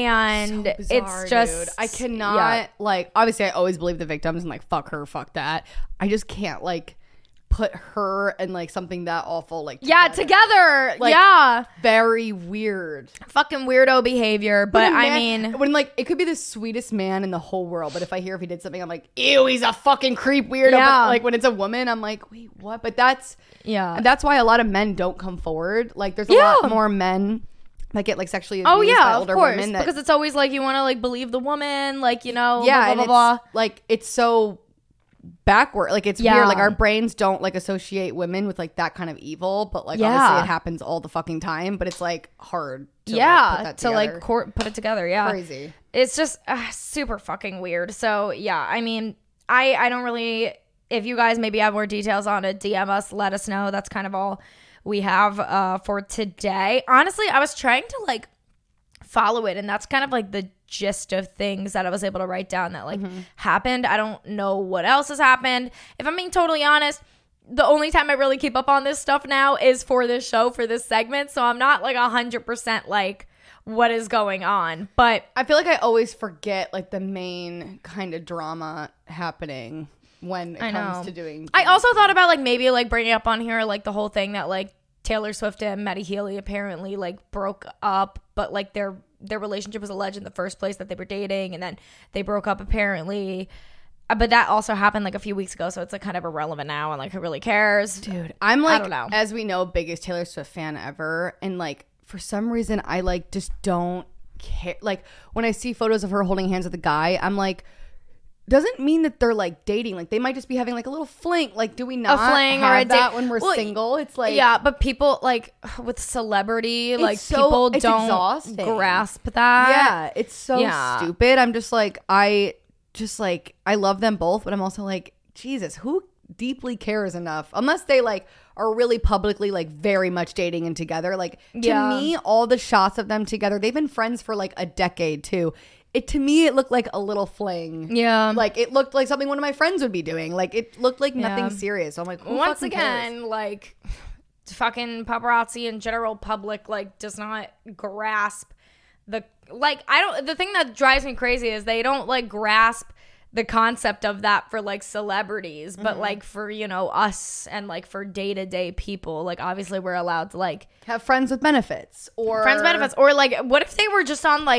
A: And so bizarre, it's just,
B: dude. I cannot yeah. like, obviously I always believe the victims and like, fuck her, fuck that. I just can't like put her and like something that awful like together.
A: yeah together
B: like,
A: yeah
B: very weird
A: fucking weirdo behavior. But
B: man,
A: I mean,
B: when like it could be the sweetest man in the whole world, but if I hear if he did something I'm like, ew, he's a fucking creep weirdo. Yeah. But like when it's a woman I'm like, wait, what? But that's
A: yeah
B: that's why a lot of men don't come forward. Like there's a
A: yeah.
B: lot more men that get like sexually abused
A: oh yeah
B: by older
A: of course
B: women that,
A: because it's always like you want to like believe the woman, like, you know,
B: yeah,
A: blah blah
B: and
A: blah,
B: it's,
A: blah.
B: like it's so backward, like it's
A: yeah.
B: weird, like our brains don't like associate women with like that kind of evil, but like
A: yeah.
B: obviously it happens all the fucking time, but it's like hard to
A: yeah
B: like, put that
A: to like court put it together. Yeah,
B: crazy.
A: It's just uh, super fucking weird. So yeah, I mean, I I don't really, if you guys maybe have more details on it, D M us, let us know. That's kind of all we have uh for today. Honestly, I was trying to like follow it, and that's kind of like the gist of things that I was able to write down that like mm-hmm. happened. I don't know what else has happened. If I'm being totally honest, the only time I really keep up on this stuff now is for this show, for this segment. So I'm not like a hundred percent like what is going on, but
B: I feel like I always forget like the main kind of drama happening when it
A: I
B: comes
A: know.
B: to doing.
A: I also thought about like maybe like bringing up on here like the whole thing that like Taylor Swift and Matty Healy apparently like broke up, but like their their relationship was alleged in the first place that they were dating, and then they broke up apparently. Uh, but that also happened like a few weeks ago, so it's like kind of irrelevant now, and like who really cares?
B: Dude, I'm like,
A: I don't know.
B: As we know, biggest Taylor Swift fan ever, and like for some reason I like just don't care. Like when I see photos of her holding hands with a guy, I'm like, doesn't mean that they're like dating. Like they might just be having like a little fling. Like, do we not
A: a fling
B: have
A: or a
B: that
A: date
B: when we're
A: well,
B: single? It's like,
A: yeah, but people like with celebrity,
B: it's
A: like
B: so,
A: people
B: it's
A: don't
B: exhausting.
A: grasp that.
B: Yeah, it's so
A: yeah.
B: stupid. I'm just like, I just like, I love them both, but I'm also like, Jesus, who deeply cares enough? Unless they like are really publicly like very much dating and together. Like to
A: yeah.
B: me, all the shots of them together, they've been friends for like a decade too. It to me, it looked like a little fling.
A: Yeah,
B: like it looked like something one of my friends would be doing. Like it looked like nothing
A: yeah.
B: serious. So I'm like, who
A: once
B: fucking
A: again,
B: cares?
A: like fucking paparazzi and general public like does not grasp the like. I don't. The thing that drives me crazy is they don't like grasp the concept of that for like celebrities, but mm-hmm. like for, you know, us and like for day-to-day people, like obviously we're allowed to like
B: have friends with benefits or
A: friends with benefits, or like what if they were just on like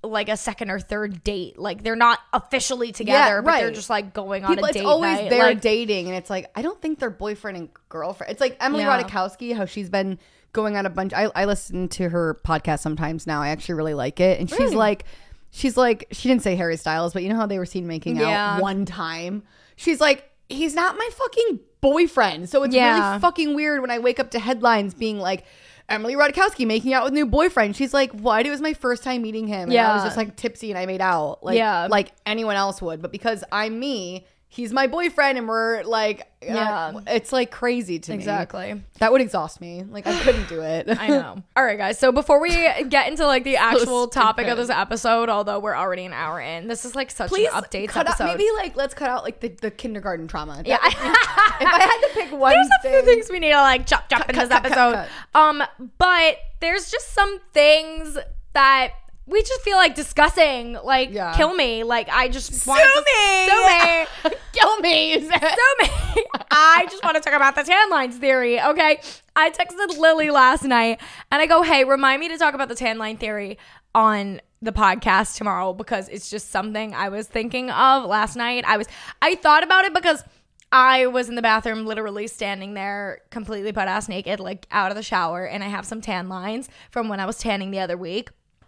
A: like a second or third date. Like they're not officially together,
B: Yeah,
A: but they're
B: right.
A: just like going on
B: People,
A: a date
B: it's always
A: night.
B: they're
A: Like,
B: dating, and it's like I don't think they're boyfriend and girlfriend. It's like Emily
A: Yeah.
B: Ratajkowski, how she's been going on a bunch. I, I listen to her podcast sometimes now. I actually really like it, and she's
A: Really?
B: like, she's like, she didn't say Harry Styles, but you know how they were seen making
A: Yeah.
B: out one time. She's like, he's not my fucking boyfriend, so it's
A: Yeah.
B: really fucking weird when I wake up to headlines being like, Emily Ratajkowski making out with new boyfriend. She's like, what? It was my first time meeting him. And I
A: Yeah.
B: was just like tipsy and I made out. Like,
A: Yeah.
B: like anyone else would. But because I'm me, he's my boyfriend and we're like,
A: Yeah.
B: uh, it's like crazy to me.
A: exactly.
B: That would exhaust me. Like I couldn't do it.
A: I know. All right, guys. So before we get into like the actual topic of
B: stupid.
A: this episode, although we're already an hour in, this is like such
B: Please
A: an updates
B: cut
A: episode.
B: out, maybe like let's cut out like the, the kindergarten trauma.
A: yeah.
B: That would be- if I had to pick one
A: There's a
B: thing,
A: few things we need to like chop chop in
B: cut,
A: this
B: cut, cut,
A: episode. Um, but there's just some things that we just feel like discussing. Like,
B: Yeah.
A: kill me. Like, I just
B: Sue
A: want to
B: me!
A: sue me.
B: kill me. Is that-
A: Sue me. I just want to talk about the tan lines theory. Okay, I texted Lily last night and I go, hey, remind me to talk about the tan line theory on the podcast tomorrow because it's just something I was thinking of last night. I was I thought about it because I was in the bathroom literally standing there completely butt ass naked, like out of the shower, and I have some tan lines from when I was tanning the other week.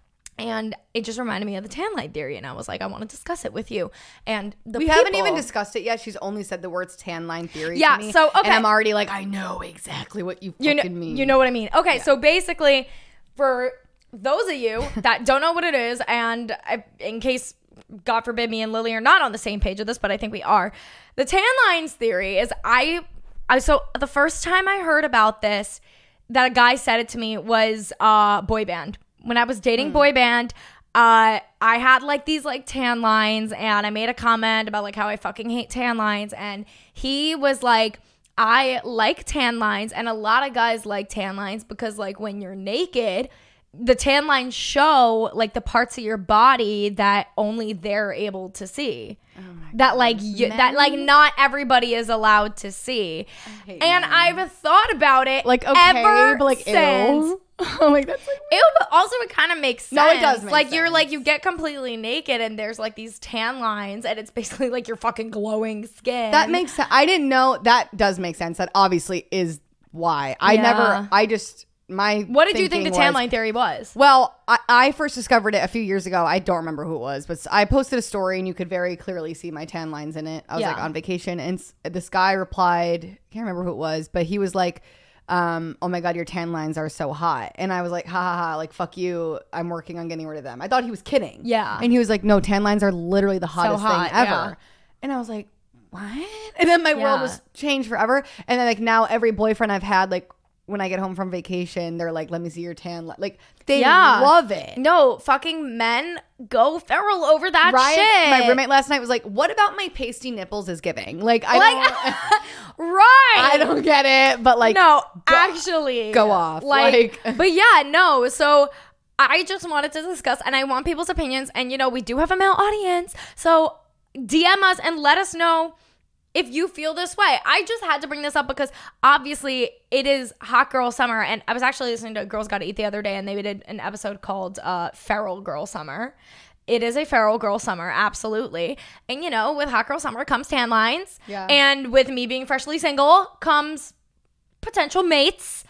A: And it just reminded me of the tan line theory, and I was like, I want to discuss it with you. And the
B: we haven't
A: people-
B: even discussed it yet. She's only said the words tan line theory.
A: Yeah,
B: to me,
A: so, okay.
B: and I'm already like, I know exactly what you
A: you
B: fucking
A: know,
B: mean.
A: You know what I mean? Okay, so basically, for those of you that don't know what it is, and I, in case, God forbid, me and Lily are not on the same page of this, but I think we are. The tan lines theory is I, I so the first time I heard about this, that a guy said it to me was uh, boy band. When I was dating
B: Hmm.
A: boy band, uh, I had like these like tan lines, and I made a comment about like how I fucking hate tan lines, and he was like, I like tan lines, and a lot of guys like tan lines because like when you're naked, the tan lines show like the parts of your body that only they're able to see.
B: Oh my
A: That like you, that like not everybody is allowed to see.
B: hate
A: And
B: men.
A: I've thought about it
B: Like okay,
A: ever
B: but like
A: since.
B: ew. I'm like that's like
A: Ew, but also it kind of makes sense.
B: No, it does make
A: like you're
B: sense.
A: like you get completely naked and there's like these tan lines and it's basically like your fucking glowing skin.
B: that makes sense. I didn't know that does make sense. That obviously is why. I
A: Yeah.
B: never. I just my.
A: What did you think the
B: thinking
A: tan
B: was-
A: line theory was?
B: Well, I, I first discovered it a few years ago. I don't remember who it was, but I posted a story and you could very clearly see my tan lines in it. I was
A: Yeah.
B: like on vacation and s- this guy replied, I can't remember who it was, but he was like, um, oh my God, your tan lines are so hot. And I was like, ha ha ha, like, fuck you. I'm working on getting rid of them. I thought he was kidding.
A: Yeah.
B: And he was like, no, tan lines are literally the hottest
A: hot,
B: thing ever.
A: yeah.
B: And I was like, what? And then my world
A: Yeah.
B: was changed forever. And then like now every boyfriend I've had, like, when I get home from vacation, they're like, let me see your tan. li-" Like, they
A: Yeah.
B: love it.
A: No, fucking men go feral over that
B: Ryan,
A: shit.
B: my roommate last night was like, what about my pasty nipples is giving? Like, I
A: Like,
B: don't,
A: right.
B: I don't get it, but like,
A: no,
B: go-
A: actually.
B: go off.
A: Like,
B: Like-
A: but yeah, no. So I just wanted to discuss, and I want people's opinions. And, you know, we do have a male audience. So D M us and let us know if you feel this way. I just had to bring this up because obviously it is hot girl summer. And I was actually listening to Girls Gotta Eat the other day, and they did an episode called uh, Feral Girl Summer. It is a feral girl summer, absolutely. And, you know, with hot girl summer comes tan lines.
B: Yeah.
A: And with me being freshly single comes potential mates.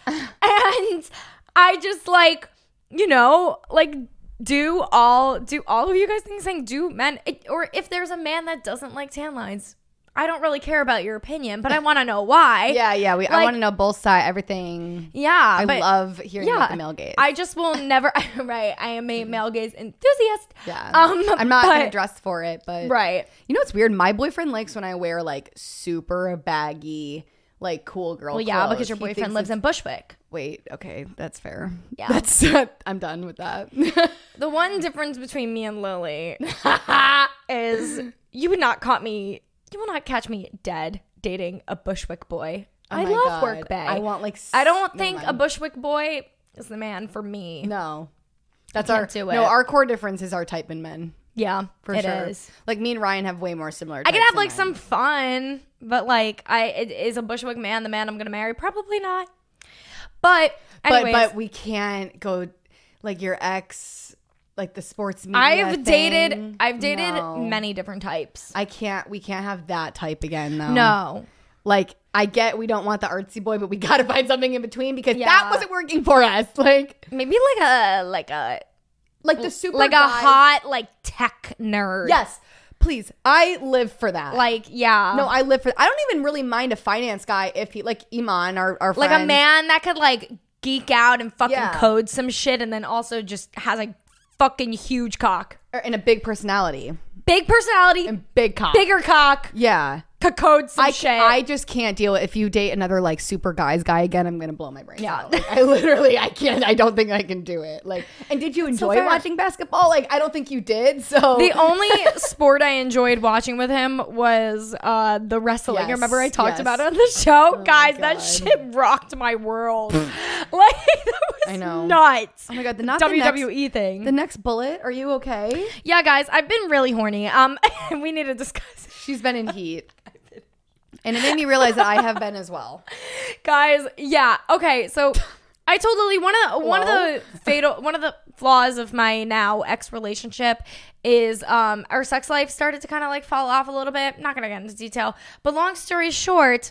A: And I just like, you know, like do all do all of you guys think saying do men it, or if there's a man that doesn't like tan lines, I don't really care about your opinion, but I want to know why.
B: yeah, yeah. We, I
A: Like-
B: want to know both sides, everything.
A: Yeah,
B: I
A: but
B: love hearing
A: yeah,
B: about the male gaze.
A: I just will never. Right, I am a male gaze enthusiast.
B: yeah.
A: Um,
B: I'm not
A: but-
B: going to dress for it, but.
A: Right.
B: You know what's weird? My boyfriend likes when I wear like super baggy, like cool girl
A: Well, yeah,
B: clothes.
A: because your
B: He
A: boyfriend
B: thinks
A: lives in Bushwick.
B: Wait, okay, that's fair.
A: Yeah.
B: That's I'm done with that.
A: The one difference between me and Lily is you would not caught me. You will not catch me dead dating a Bushwick boy.
B: Oh
A: I
B: my
A: love
B: God.
A: Work Bay.
B: I want like
A: I don't
B: s-
A: think
B: never
A: a
B: mind.
A: Bushwick boy is the man for me.
B: No. That's
A: I
B: our
A: can't do
B: No,
A: it.
B: our core difference is our type in men.
A: Yeah,
B: For
A: it
B: sure.
A: is.
B: Like me and Ryan have way more similar
A: I
B: types
A: can have
B: in
A: like
B: men.
A: some fun, but like I it, is a Bushwick man the man I'm gonna marry? Probably not. But
B: but
A: anyways,
B: but we can't go like your ex like the sports media
A: I've
B: thing.
A: dated I've dated
B: No.
A: many different types.
B: I can't. We can't have that type again, though.
A: No.
B: Like, I get we don't want the artsy boy, but we got to find something in between because
A: Yeah.
B: that wasn't working for us. Like,
A: Maybe like a like a
B: like the super
A: like a
B: guy-
A: hot like tech nerd.
B: Yes, please. I live for that.
A: Like yeah.
B: no, I live for. I don't even really mind a finance guy if he like Iman, our our
A: like
B: friend.
A: a man that could like geek out and fucking
B: Yeah.
A: code some shit and then also just has a fucking huge cock.
B: Or- and a big personality
A: Big personality,
B: and big cock.
A: bigger cock,
B: Yeah.
A: could code some
B: I,
A: shit.
B: I just can't deal with if you date another like super guys guy again. I'm gonna blow my brains
A: Yeah.
B: out. Like, I literally I can't. I don't think I can do it. Like, and did you enjoy
A: fair.
B: watching basketball? Like, I don't think you did. So
A: The only sport I enjoed watching with him was uh, the wrestling.
B: Yes,
A: Remember I talked
B: yes.
A: about it on the show?
B: my
A: Guys, that
B: God.
A: shit rocked my world. like, that was
B: I know.
A: nuts.
B: oh my god, the not the
A: W W
B: next-
A: E thing.
B: The next bullet. Are you okay?
A: yeah, guys, I've been really horny. Um, we need to discuss.
B: She's been in heat. And it made me realize that I have been as well.
A: Guys, yeah. Okay, so I told Lily one of one of
B: Hello?
A: the fatal one of the flaws of my now ex relationship is um our sex life started to kind of like fall off a little bit. Not gonna get into detail, but long story short,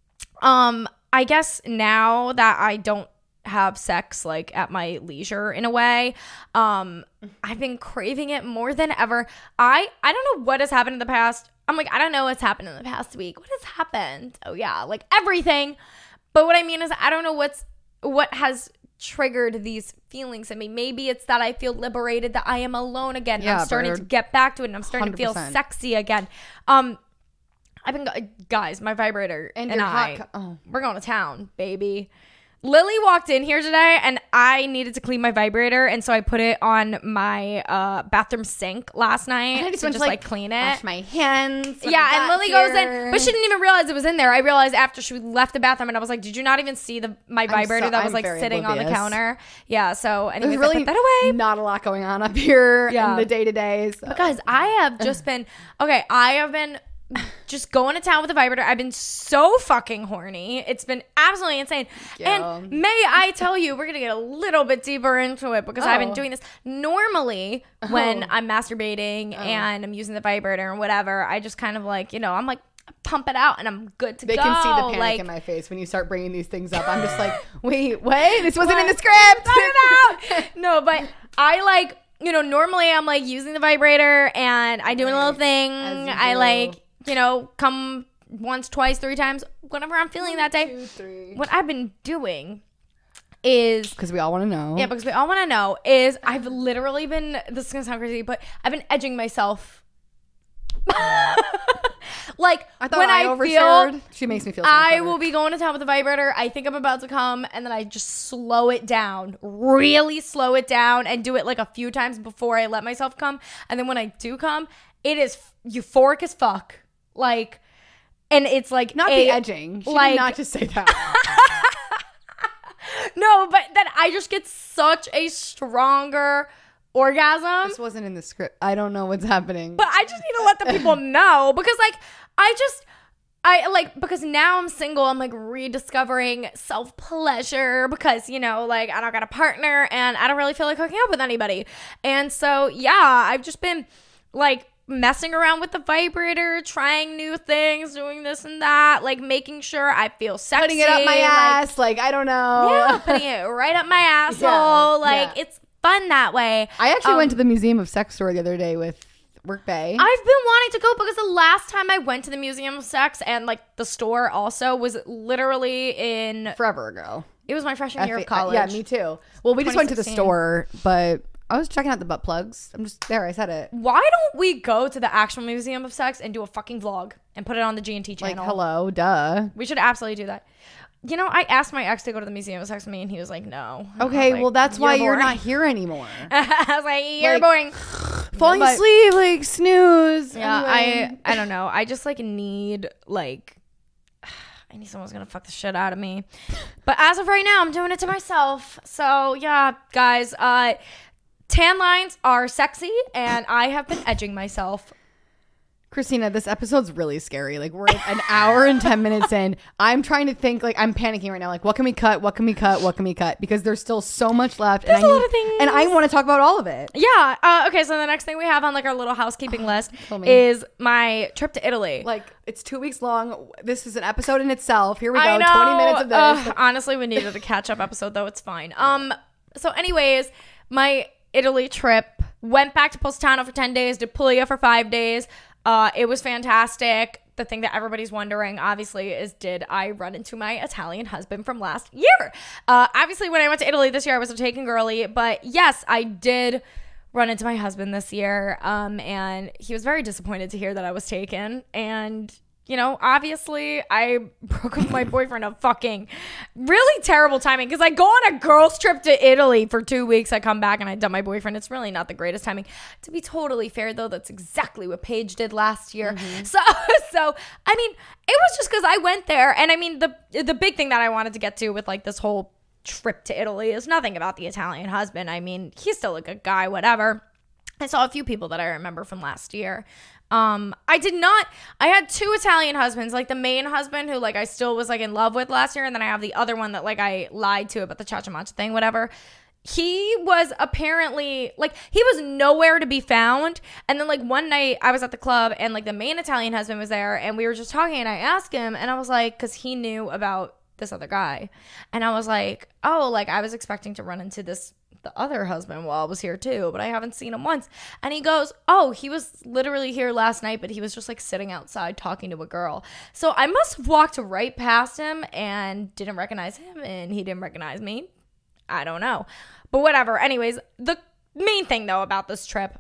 A: um I guess now that I don't have sex like at my leisure in a way, um I've been craving it more than ever. I I don't know what has happened in the past. I'm like, I don't know what's happened in the past week. What has happened? Oh yeah, like everything. But what I mean is I don't know what's what has triggered these feelings in me. Maybe it's that I feel liberated, that I am alone again. and
B: Yeah,
A: I'm starting
B: bird.
A: to get back to it and I'm starting
B: one hundred
A: to feel
B: percent.
A: sexy again. Um I've been go- guys, my vibrator and,
B: And your
A: I
B: hot co- oh.
A: we're going to town, baby. Lily walked in here today and I needed to clean my vibrator, and so I put it on my uh, bathroom sink last night
B: And I
A: to
B: just
A: just
B: went to,
A: like,
B: like,
A: clean it.
B: Wash my hands. when
A: Yeah,
B: I
A: and
B: got
A: Lily goes
B: here.
A: in, but she didn't even realize it was in there. I realized after she left the bathroom, and I was like, "Did you not even see the my vibrator
B: so-
A: that was
B: I'm
A: like
B: very
A: sitting on the
B: oblivious.
A: counter?" Yeah. So, anyways,
B: There's really
A: I put that away.
B: not a lot going on up here
A: Yeah.
B: in the day to day.
A: Guys, I have just been okay. I have been just going to town with the vibrator. I've been so fucking horny. It's been absolutely insane.
B: Yeah.
A: And may I tell you, we're gonna get a little bit deeper into it because I've been
B: Oh.
A: doing this. Normally, when
B: Oh.
A: I'm masturbating and I'm using the vibrator and whatever, I just kind of like, you know, I'm like pump it out and I'm good to
B: They
A: go.
B: can see the panic
A: like,
B: in my face when you start bringing these things up. I'm just like, wait, wait, this wasn't in the script.
A: Time out. No, but I like, you know, normally I'm like using the vibrator and I do a little
B: Right.
A: thing.
B: As you
A: I
B: do.
A: like, you know, come once, twice, three times, whatever I'm feeling that day.
B: Two, three.
A: What I've been doing is,
B: Because we all want to know.
A: yeah, because we all want to know, is I've literally been, this is going to sound crazy, but I've been edging myself. Like,
B: I thought
A: when
B: I,
A: I,
B: overshared.
A: feel
B: She makes me feel so
A: I
B: clever.
A: will be going to town with the vibrator. I think I'm about to come, and then I just slow it down, really slow it down, and do it like a few times before I let myself come. And then when I do come, it is euphoric as fuck. Like, and it's like
B: Not
A: a-
B: the edging. She
A: like-
B: did not just say that.
A: No, but then I just get such a stronger orgasm.
B: This wasn't in the script. I don't know what's happening.
A: But I just need to let the people know because, like, I just, I like, because now I'm single, I'm like rediscovering self pleasure because, you know, like, I don't got a partner and I don't really feel like hooking up with anybody. And so, yeah, I've just been like messing around with the vibrator, trying new things, doing this and that, like making sure I feel sexy.
B: Putting it up my
A: like,
B: ass. Like, I don't know.
A: Yeah, putting it right up my asshole.
B: Yeah,
A: like,
B: yeah.
A: it's fun that way.
B: I actually
A: Um,
B: went to the Museum of Sex store the other day with Work Bay.
A: I've been wanting to go because the last time I went to the Museum of Sex and like the store also was literally in,
B: forever ago.
A: it was my freshman year
B: F-
A: of college.
B: Yeah, me too. Well, we just went to the
A: twenty sixteen.
B: store, but I was checking out the butt plugs. I'm just there. I said it.
A: Why don't we go to the actual Museum of Sex and do a fucking vlog and put it on the G and T
B: Like,
A: channel?
B: hello, duh.
A: We should absolutely do that. You know, I asked my ex to go to the Museum of Sex with me and he was like, no. And I was
B: Okay,
A: like,
B: well, that's why you're
A: boring.
B: not here anymore.
A: I was like, you're
B: Like,
A: boring.
B: Falling
A: But-
B: asleep, like snooze.
A: Yeah,
B: Anyway.
A: I I don't know. I just like need like I need someone who's gonna fuck the shit out of me. But as of right now, I'm doing it to myself. So yeah, guys, uh tan lines are sexy and I have been edging myself.
B: Christina, this episode's really scary. Like, we're an hour and ten minutes in. I'm trying to think, like, I'm panicking right now. Like, what can we cut? What can we cut? What can we cut? Because there's still so much left.
A: There's
B: and I
A: a lot
B: need-
A: of things.
B: And I want to talk about all of it.
A: Yeah. Uh, okay, so the next thing we have on, like, our little housekeeping list
B: kill me.
A: is my trip to Italy.
B: Like, it's two weeks long. This is an episode in itself. Here we go.
A: I know.
B: twenty minutes of this.
A: Ugh, honestly, we needed a catch-up episode, though. It's fine. Um. So, anyways, my Italy trip, went back to Positano for ten days, did Puglia for five days. Uh, it was fantastic. The thing that everybody's wondering, obviously, is did I run into my Italian husband from last year? Uh, obviously, when I went to Italy this year, I was taken girly. But yes, I did run into my husband this year. Um, and he was very disappointed to hear that I was taken. And, you know, obviously, I broke up with my boyfriend of fucking really terrible timing. Because I go on a girls' trip to Italy for two weeks. I come back and I dump my boyfriend. It's really not the greatest timing. To be totally fair, though, that's exactly what Paige did last year. Mm-hmm. So, so I mean, it was just because I went there. And I mean, the the big thing that I wanted to get to with like this whole trip to Italy is nothing about the Italian husband. I mean, he's still a good guy, whatever. I saw a few people that I remember from last year. Um, I did not, I had two Italian husbands, like the main husband who like I still was like in love with last year. And then I have the other one that like I lied to about the cha-cha-matcha thing, whatever. He was apparently like, he was nowhere to be found. And then like one night I was at the club and like the main Italian husband was there and we were just talking and I asked him and I was like, cause he knew about this other guy. And I was like, oh, like I was expecting to run into this the other husband while I was here too, but I haven't seen him once. And he goes, oh, he was literally here last night, but he was just like sitting outside talking to a girl. So I must have walked right past him and didn't recognize him and he didn't recognize me. I don't know, but whatever. Anyways, the main thing though about this trip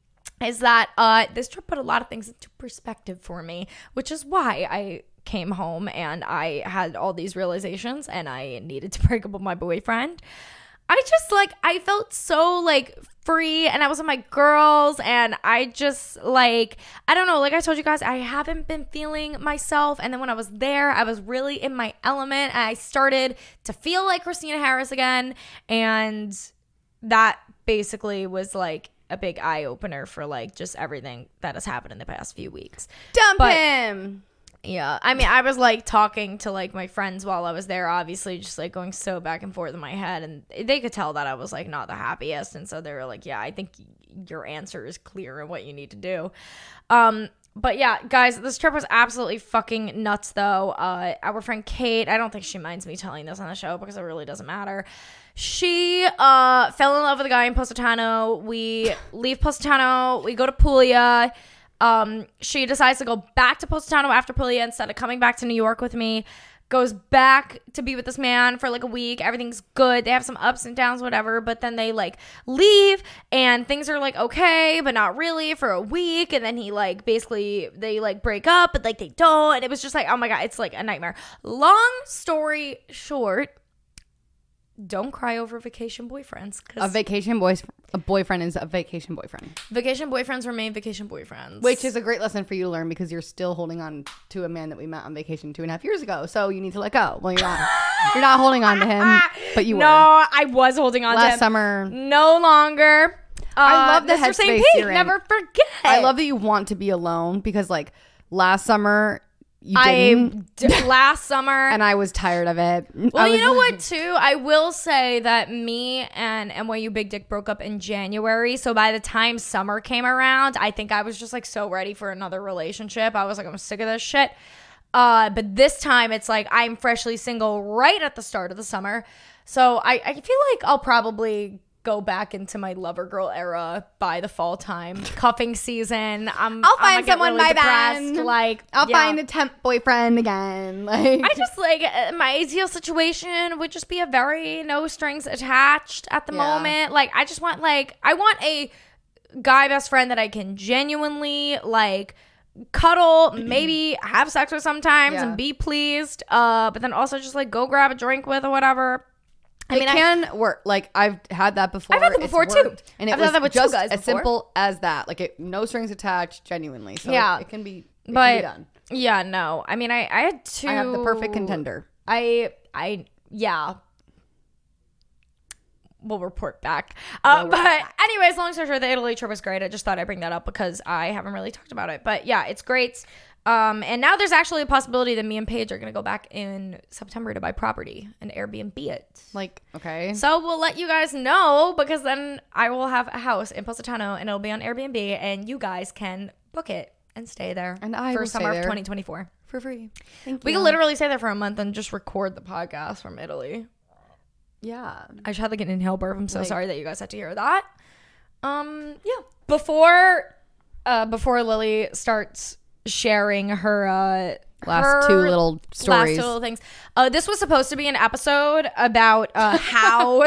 A: is that uh, this trip put a lot of things into perspective for me, which is why I came home and I had all these realizations and I needed to break up with my boyfriend. I just like, I felt so like free and I was with my girls and I just like, I don't know, like I told you guys, I haven't been feeling myself. And then when I was there, I was really in my element. I started to feel like Christina Harris again. And that basically was like a big eye opener for like just everything that has happened in the past few weeks.
B: Dump
A: but,
B: him.
A: Yeah, I mean, I was like talking to like my friends while I was there, obviously just like going so back and forth in my head, and they could tell that I was like not the happiest, and so they were like, yeah, I think your answer is clear and what you need to do. Um, but yeah, guys, this trip was absolutely fucking nuts though. Uh, our friend Kate, I don't think she minds me telling this on the show because it really doesn't matter. She uh fell in love with a guy in Positano. We leave Positano, we go to Puglia. Um, she decides to go back to Positano after Puglia instead of coming back to New York with me. Goes back to be with this man for like a week. Everything's good. They have some ups and downs, whatever. But then they like leave and things are like okay, but not really for a week. And then he like basically they like break up, but like they don't. And it was just like, oh my God, it's like a nightmare. Long story short, don't cry over vacation boyfriends.
B: A vacation boys, a boyfriend is a vacation boyfriend.
A: Vacation boyfriends remain vacation boyfriends.
B: Which is a great lesson for you to learn because you're still holding on to a man that we met on vacation two and a half years ago. So you need to let go. Well, you're not. You're not holding on to him, but you
A: no,
B: were.
A: No, I was holding on
B: Last
A: to him.
B: summer.
A: No longer. Uh,
B: I love the
A: Mister Saint
B: headspace
A: Pete,
B: you're in.
A: never forget.
B: I love that you want to be alone because like last summer you
A: I
B: didn't.
A: d- last summer
B: And I was tired of it.
A: Well,
B: I was,
A: you know what, too? I will say that me and N Y U Big Dick broke up in January. So by the time summer came around, I think I was just like so ready for another relationship. I was like, I'm sick of this shit. Uh, but this time it's like I'm freshly single right at the start of the summer. So I, I feel like I'll probably go back into my lover girl era by the fall time. Cuffing season. I'm,
B: I'll
A: I'm
B: find someone
A: really
B: by
A: depressed.
B: then.
A: Like,
B: I'll
A: yeah.
B: find a temp boyfriend again. Like
A: I just like uh, my ideal situation would just be a very no strings attached at the
B: Yeah.
A: moment. Like I just want like I want a guy best friend that I can genuinely like cuddle, maybe have sex with sometimes
B: Yeah.
A: and be pleased. Uh, but then also just like go grab a drink with or whatever. I
B: it
A: mean, I,
B: can work. Like I've had that before.
A: I've had that
B: It's
A: before, too.
B: worked. And it
A: I've had
B: was
A: that with two
B: just
A: guys
B: as
A: before.
B: simple as that. Like it, no strings attached, genuinely. So
A: Yeah.
B: it, it can be. It
A: but
B: can be done.
A: yeah, no. I mean, I I had two.
B: I have the perfect contender.
A: I I yeah. we'll report back. Uh, but anyways, long story short, the Italy trip was great. I just thought I'd bring that up because I haven't really talked about it. But yeah, it's great. Um, and now there's actually a possibility that me and Paige are going to go back in September to buy property and Airbnb it.
B: Like, okay.
A: So we'll let you guys know because then I will have a house in Positano and it'll be on Airbnb and you guys can book it and stay there
B: And I
A: for
B: will
A: summer
B: stay
A: of
B: there.
A: twenty twenty-four.
B: For free. Thank you.
A: We can literally stay there for a month and just record the podcast from Italy.
B: Yeah.
A: I just had like an inhale burp. I'm so
B: Like-
A: sorry that you guys had to hear that. Um, yeah. Before, uh, before Lily starts sharing her uh
B: Last
A: her
B: two little stories.
A: last two little things. Uh, this was supposed to be an episode about uh how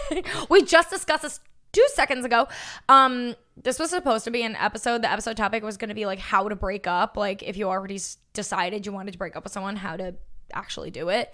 A: we just discussed this two seconds ago. Um, this was supposed to be an episode. The episode topic was going to be like how to break up. Like if you already s- decided you wanted to break up with someone, how to actually do it.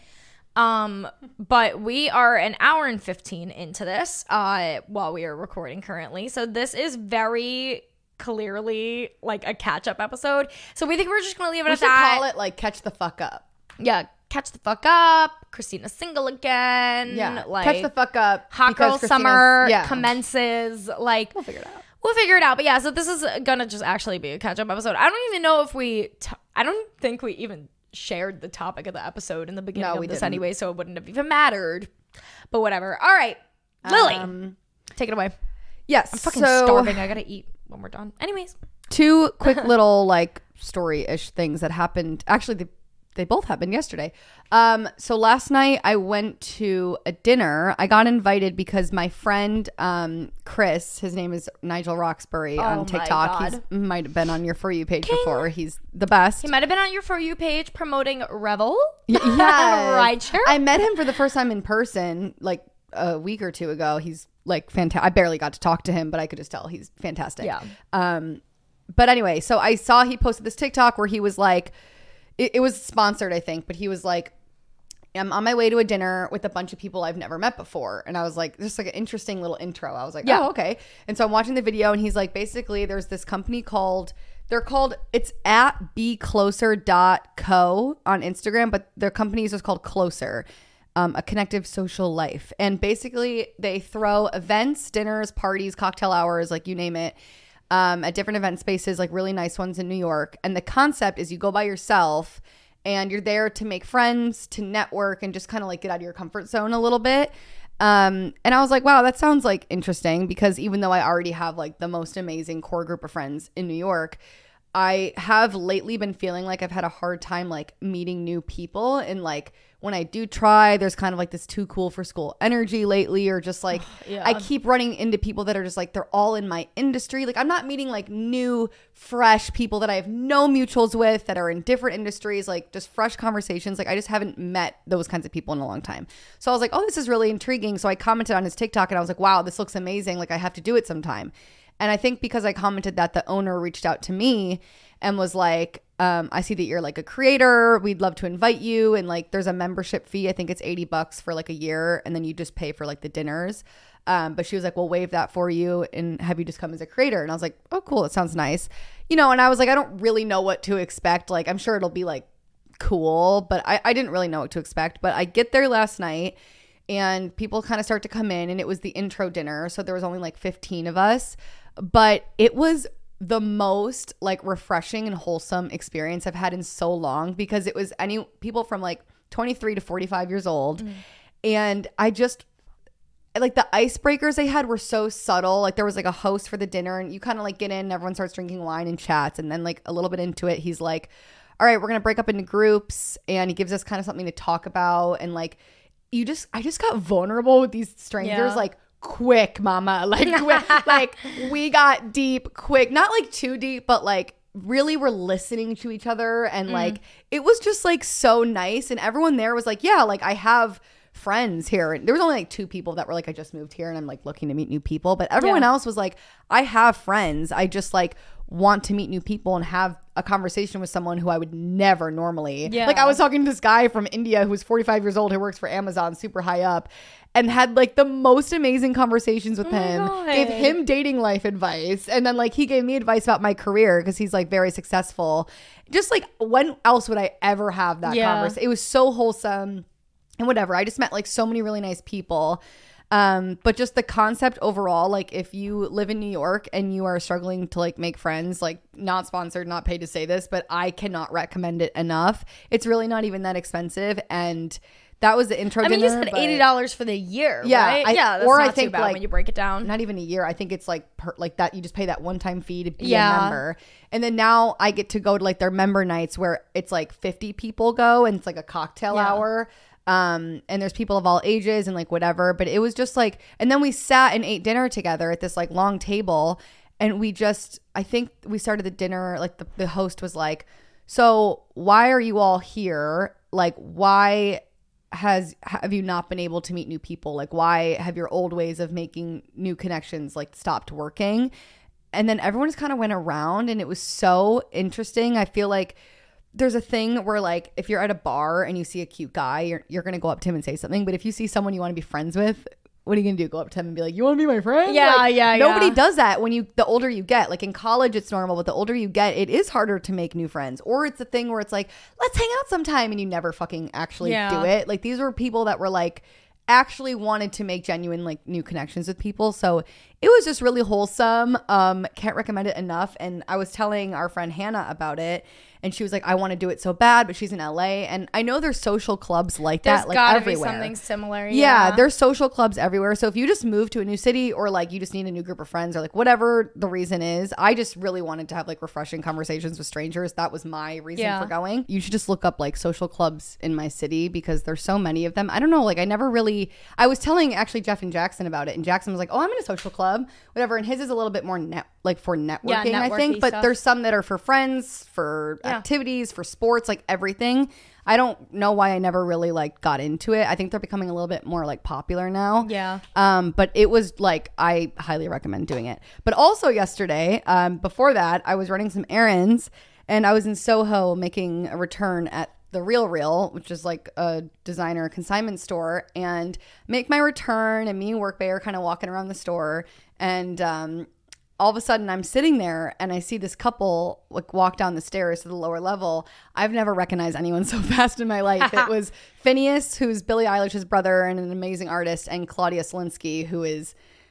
A: Um, but we are an hour and fifteen into this uh, while we are recording currently. So this is very clearly like a catch-up episode. So we think we're just going to leave it
B: We
A: at
B: should
A: that.
B: call it like catch the fuck up.
A: Yeah, catch the fuck up. Christina's single again.
B: Yeah.
A: Like
B: catch the fuck up.
A: hot
B: because
A: girl
B: Christina's-
A: summer
B: yeah.
A: commences. Like
B: We'll figure it out.
A: We'll figure it out. But yeah, so this is gonna just actually be a catch-up episode. I don't even know if we t- I don't think we even shared the topic of the episode in the beginning
B: No,
A: of
B: we
A: this
B: didn't.
A: anyway, so it wouldn't have even mattered. But whatever. All right. Lily,
B: Um,
A: take it away.
B: yes.
A: I'm fucking
B: so,
A: starving. I gotta eat when we're done. Anyways.
B: Two quick little like story-ish things that happened. Actually, they, they both happened yesterday. Um, so last night I went to a dinner. I got invited because my friend um, Chris, his name is Nigel Roxbury
A: Oh my
B: on TikTok.
A: God.
B: He might have been on your For You page before. He's the best.
A: He might have been on your For You page promoting Revel.
B: Y- yes.
A: Right, sure.
B: I met him for the first time in person like a week or two ago. He's like fantastic. I barely got to talk to him, but I could just tell he's fantastic.
A: Yeah.
B: Um, but anyway, so I saw he posted this TikTok where he was like, it, it was sponsored, I think, but he was like, I'm on my way to a dinner with a bunch of people I've never met before. And I was like, just like an interesting little intro. I was like,
A: Yeah.
B: oh, okay. And so I'm watching the video and he's like, basically there's this company called, they're called, it's at be closer dot co on Instagram, but their company is just called Closer, um, a connective social life. And basically they throw events, dinners, parties, cocktail hours, like you name it, um, at different event spaces, like really nice ones in New York. And the concept is you go by yourself and you're there to make friends, to network, and just kind of like get out of your comfort zone a little bit. Um, and I was like, wow, that sounds like interesting because even though I already have like the most amazing core group of friends in New York, I have lately been feeling like I've had a hard time like meeting new people. And like when I do try, there's kind of like this too cool for school energy lately, or just like
A: Yeah.
B: I keep running into people that are just like, they're all in my industry. Like I'm not meeting like new, fresh people that I have no mutuals with that are in different industries, like just fresh conversations. Like I just haven't met those kinds of people in a long time. So I was like, oh, this is really intriguing. So I commented on his TikTok and I was like, wow, this looks amazing. Like I have to do it sometime. And I think because I commented that, the owner reached out to me and was like, um, I see that you're like a creator. We'd love to invite you. And like, there's a membership fee. I think it's eighty bucks for like a year. And then you just pay for like the dinners. Um, but she was like, we'll waive that for you and have you just come as a creator. And I was like, oh, cool. That sounds nice. You know, and I was like, I don't really know what to expect. Like, I'm sure it'll be like cool, but I, I didn't really know what to expect. But I get there last night and people kind of start to come in and it was the intro dinner. So there was only like fifteen of us. But it was the most like refreshing and wholesome experience I've had in so long because it was any people from like twenty-three to forty-five years old. Mm. And I just like the icebreakers they had were so subtle. Like there was like a host for the dinner and you kind of like get in and everyone starts drinking wine and chats. And then like a little bit into it, he's like, all right, we're going to break up into groups. And he gives us kind of something to talk about. And like, you just, I just got vulnerable with these strangers.
A: Yeah.
B: Like, quick, mama, like quick, like we got deep quick, not like too deep, but like really were listening to each other. And mm. like it was just like so nice. And everyone there was like, yeah, like I have friends here. And there was only like two people that were like, I just moved here and I'm like looking to meet new people, but everyone yeah. else was like, I have friends. I just like want to meet new people and have a conversation with someone who I would never normally. Yeah. Like I was talking to this guy from India who's forty-five years old who works for Amazon, super high up, and had like the most amazing conversations with
A: oh
B: him. Gave him dating life advice, and then like he gave me advice about my career because he's like very successful. Just like when else would I ever have that yeah. conversation? It was so wholesome and whatever. I just met like so many really nice people. Um, but just the concept overall, like if you live in New York and you are struggling to like make friends, like not sponsored, not paid to say this, but I cannot recommend it enough. It's really not even that expensive. And that was the intro
A: I mean,
B: dinner.
A: you said
B: but-
A: eighty dollars for the year,
B: Yeah,
A: right?
B: I-
A: yeah, that's
B: or I
A: not
B: think,
A: too bad
B: like,
A: when you break it down.
B: Not even a year. I think it's like per, like that. You just pay that one time fee to be
A: Yeah.
B: a member. And then now I get to go to like their member nights where it's like fifty people go and it's like a cocktail
A: Yeah.
B: hour. Um, and there's people of all ages and like whatever. But it was just like, and then we sat and ate dinner together at this like long table. And we just, I think we started the dinner, like the, the host was like, so why are you all here? Like, why has have you not been able to meet new people? Like, why have your old ways of making new connections like stopped working? And then everyone just kind of went around and it was so interesting. I feel like there's a thing where like if you're at a bar and you see a cute guy, you're you're gonna go up to him and say something. But if you see someone you want to be friends with, what are you gonna do? Go up to him and be like, you want to be my friend?
A: Yeah,
B: Like,
A: yeah,
B: Nobody
A: yeah.
B: does that when you the older you get. Like in college it's normal, but the older you get, it is harder to make new friends. Or it's a thing where it's like, let's hang out sometime, and you never fucking actually
A: Yeah.
B: do it. Like these were people that were like actually wanted to make genuine like new connections with people. So it was just really wholesome. Um, can't recommend it enough. And I was telling our friend Hannah about it, and she was like, I want to do it so bad, but she's in L A. And I know there's social clubs like
A: There's
B: that, like
A: gotta
B: everywhere.
A: be something similar.
B: Yeah,
A: Yeah,
B: there's social clubs everywhere. So if you just move to a new city or like you just need a new group of friends or like whatever the reason is, I just really wanted to have like refreshing conversations with strangers. That was my reason
A: Yeah.
B: for going. You should just look up like social clubs in my city because there's so many of them. I don't know, like I never really I was telling actually Jeff and Jackson about it, and Jackson was like, "Oh, I'm in a social club." Whatever, and his is a little bit more net like for networking, I
A: networky
B: think, but
A: stuff.
B: there's some that are for friends, for
A: Yeah.
B: activities, for sports, like everything. I don't know why I never really like got into it. I think they're becoming a little bit more like popular now.
A: Yeah.
B: Um, but it was like I highly recommend doing it. But also yesterday, um, before that, I was running some errands and I was in Soho making a return at the Real Real, which is like a designer consignment store, and make my return. And me and Work Bay are kind of walking around the store, and um, all of a sudden I'm sitting there and I see this couple like walk down the stairs to the lower level. I've never recognized anyone so fast in my life. It was Phineas, who's Billie Eilish's brother and an amazing artist, and Claudia Slinsky, who is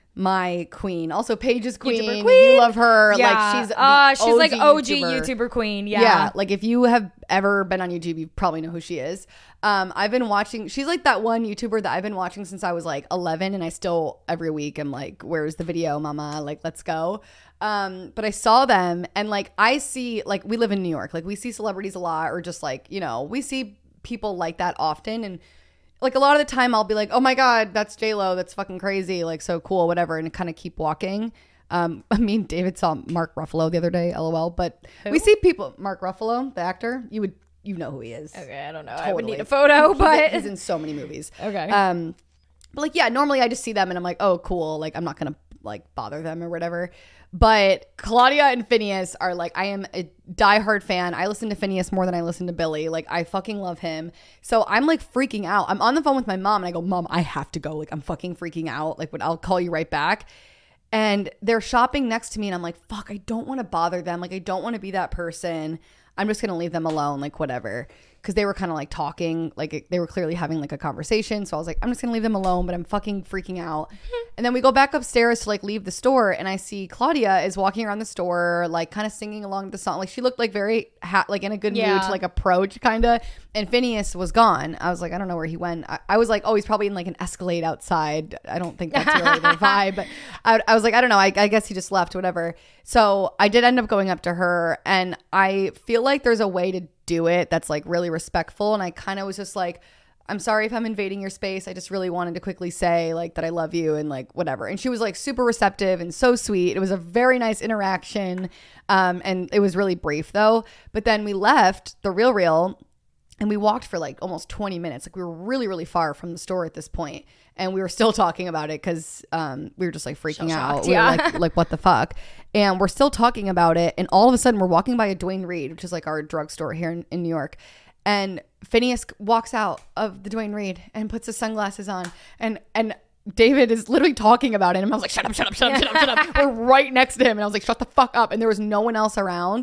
B: my queen. Also Paige's queen.
A: YouTuber queen.
B: You love her.
A: Yeah.
B: Like she's the
A: uh, she's like O G
B: YouTuber.
A: YouTuber queen. Yeah.
B: Yeah, like if you have ever been on YouTube, you probably know who she is. Um, I've been watching. She's like that one YouTuber that I've been watching since I was like eleven, and I still every week am like, "Where's the video, Mama? Like, let's go." Um, but I saw them, and like I see, like we live in New York, like we see celebrities a lot, or just like you know, we see people like that often, and like a lot of the time I'll be like, oh my God, that's J-Lo. That's fucking crazy. Like so cool, whatever. And kind of keep walking. Um, I mean, David saw Mark Ruffalo the other day, LOL, but
A: Who?
B: we see people, Mark Ruffalo, the actor, you would, you know who he is.
A: Okay, I don't know.
B: Totally.
A: I would need a photo,
B: He's
A: but
B: in, he's in so many movies.
A: Okay.
B: Um, but like, yeah, normally I just see them and I'm like, oh, cool. Like, I'm not going to like bother them or whatever. But Claudia and Phineas are like, I am a diehard fan. I listen to Phineas more than I listen to Billy. Like, I fucking love him. So I'm like freaking out. I'm on the phone with my mom and I go, Mom, I have to go. Like, I'm fucking freaking out. Like, but I'll call you right back. And they're shopping next to me and I'm like, fuck, I don't want to bother them. Like, I don't want to be that person. I'm just going to leave them alone. Like, whatever. Because they were kind of like talking, like they were clearly having like a conversation. So I was like, I'm just gonna leave them alone, but I'm fucking freaking out. And then we go back upstairs to like leave the store, and I see Claudia is walking around the store, like kind of singing along the song. Like she looked like very ha- like in a good
A: Yeah.
B: mood to like approach, kind of. And Phineas was gone. I was like, I don't know where he went. I, I was like, oh, he's probably in like an Escalade outside. I don't think that's really the vibe. But I, I was like, I don't know. I, I guess he just left, whatever. So I did end up going up to her, and I feel like there's a way to do it that's like really respectful. And I kind of was just like, I'm sorry if I'm invading your space. I just really wanted to quickly say like that I love you and like whatever. And she was like super receptive and so sweet. It was a very nice interaction. Um, and it was really brief though. But then we left the Real Real and we walked for like almost twenty minutes. Like we were really, really far from the store at this point. And we were still talking about it because um, we were just like freaking
A: Shell
B: out.
A: shocked,
B: We were
A: yeah.
B: like, like, what the fuck? And we're still talking about it. And all of a sudden we're walking by a Duane Reade, which is like our drugstore here in, in New York. And Phineas walks out of the Duane Reade and puts his sunglasses on. And, and David is literally talking about it. And I was like, shut up, shut up, shut up, shut up, shut up. We're right next to him. And I was like, shut the fuck up. And there was no one else around.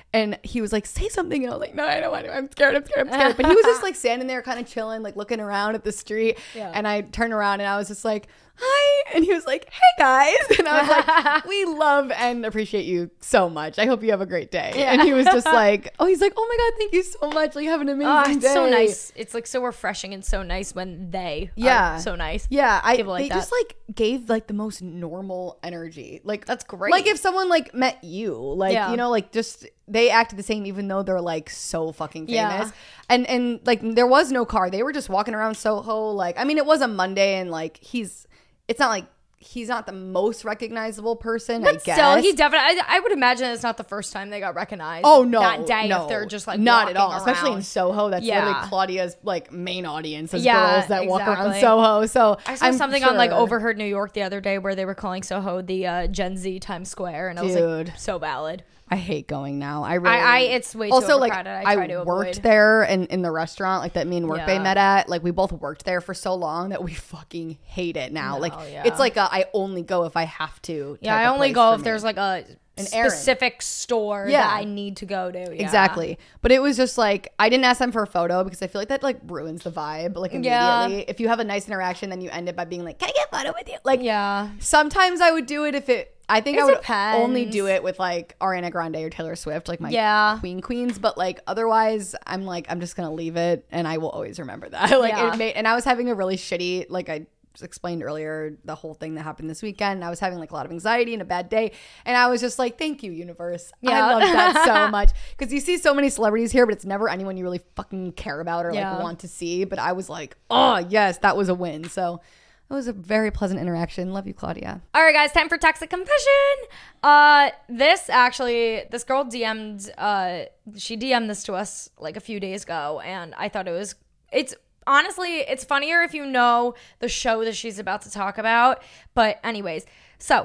B: And he was like, say something. And I was like, no, I don't want to. I'm scared. I'm scared. I'm scared. But he was just like standing there kind of chilling, like looking around at the street. Yeah. And I turned around and I was just like, hi. And he was like, hey guys. And I was like, we love and appreciate you so much. I hope you have a great day. Yeah. And he was just like, oh, he's like, oh my God, thank you so much. Like, have an amazing
A: oh, it's
B: day.
A: So nice. It's like so refreshing and so nice when they yeah. are so nice.
B: Yeah. I, like they that. just like gave like the most normal energy. Like,
A: that's great.
B: Like if someone like met you, like, yeah. you know, like just they acted the same even though they're like so fucking famous. Yeah. And and like there was no car. They were just walking around Soho. Like, I mean, it was a Monday and like he's it's not like he's not the most recognizable person, but I guess.
A: Still, he definitely. I, I would imagine it's not the first time they got recognized.
B: Oh no,
A: that day
B: no,
A: if they're just like
B: not at all,
A: around.
B: Especially in Soho. That's
A: yeah.
B: literally Claudia's like main audience is
A: yeah,
B: girls that
A: exactly.
B: walk around Soho. So
A: I saw
B: I'm
A: something
B: sure.
A: on like Overheard New York the other day where they were calling Soho the uh, Gen Z Times Square, and I was
B: Dude.
A: like, so valid.
B: I hate going now. I really.
A: I, I it's way too
B: also like
A: I, try
B: I
A: to
B: worked
A: avoid.
B: there and in the restaurant like that me and Workday
A: Yeah.
B: met at. Like we both worked there for so long that we fucking hate it now.
A: No,
B: like
A: yeah.
B: it's like a, I only go if I have to.
A: Yeah, I only go if me. there's like a An specific errand. store yeah. that I need to go to. Yeah.
B: Exactly. But it was just like I didn't ask them for a photo because I feel like that like ruins the vibe like immediately. Yeah. If you have a nice interaction, then you end it by being like, "Can I get a photo with you?" Like
A: yeah.
B: Sometimes I would do it if it. I think
A: it
B: I would
A: depends.
B: only do it with like Ariana Grande or Taylor Swift, like my
A: yeah.
B: queen queens. But like otherwise, I'm like I'm just gonna leave it, and I will always remember that. like
A: yeah.
B: it made, and I was having a really shitty like I. explained earlier the whole thing that happened this weekend. I was having like a lot of anxiety and a bad day, and I was just like, thank you, universe. Yeah. I love that so much because you see so many celebrities here, but it's never anyone you really fucking care about or yeah. like want to see. But I was like, oh yes, that was a win. So it was a very pleasant interaction. Love you, Claudia.
A: All right, guys, time for toxic confession. Uh, this actually, this girl D M'd, uh, she D M'd this to us like a few days ago, and I thought it was, it's, honestly, it's funnier if you know the show that she's about to talk about. But anyways, so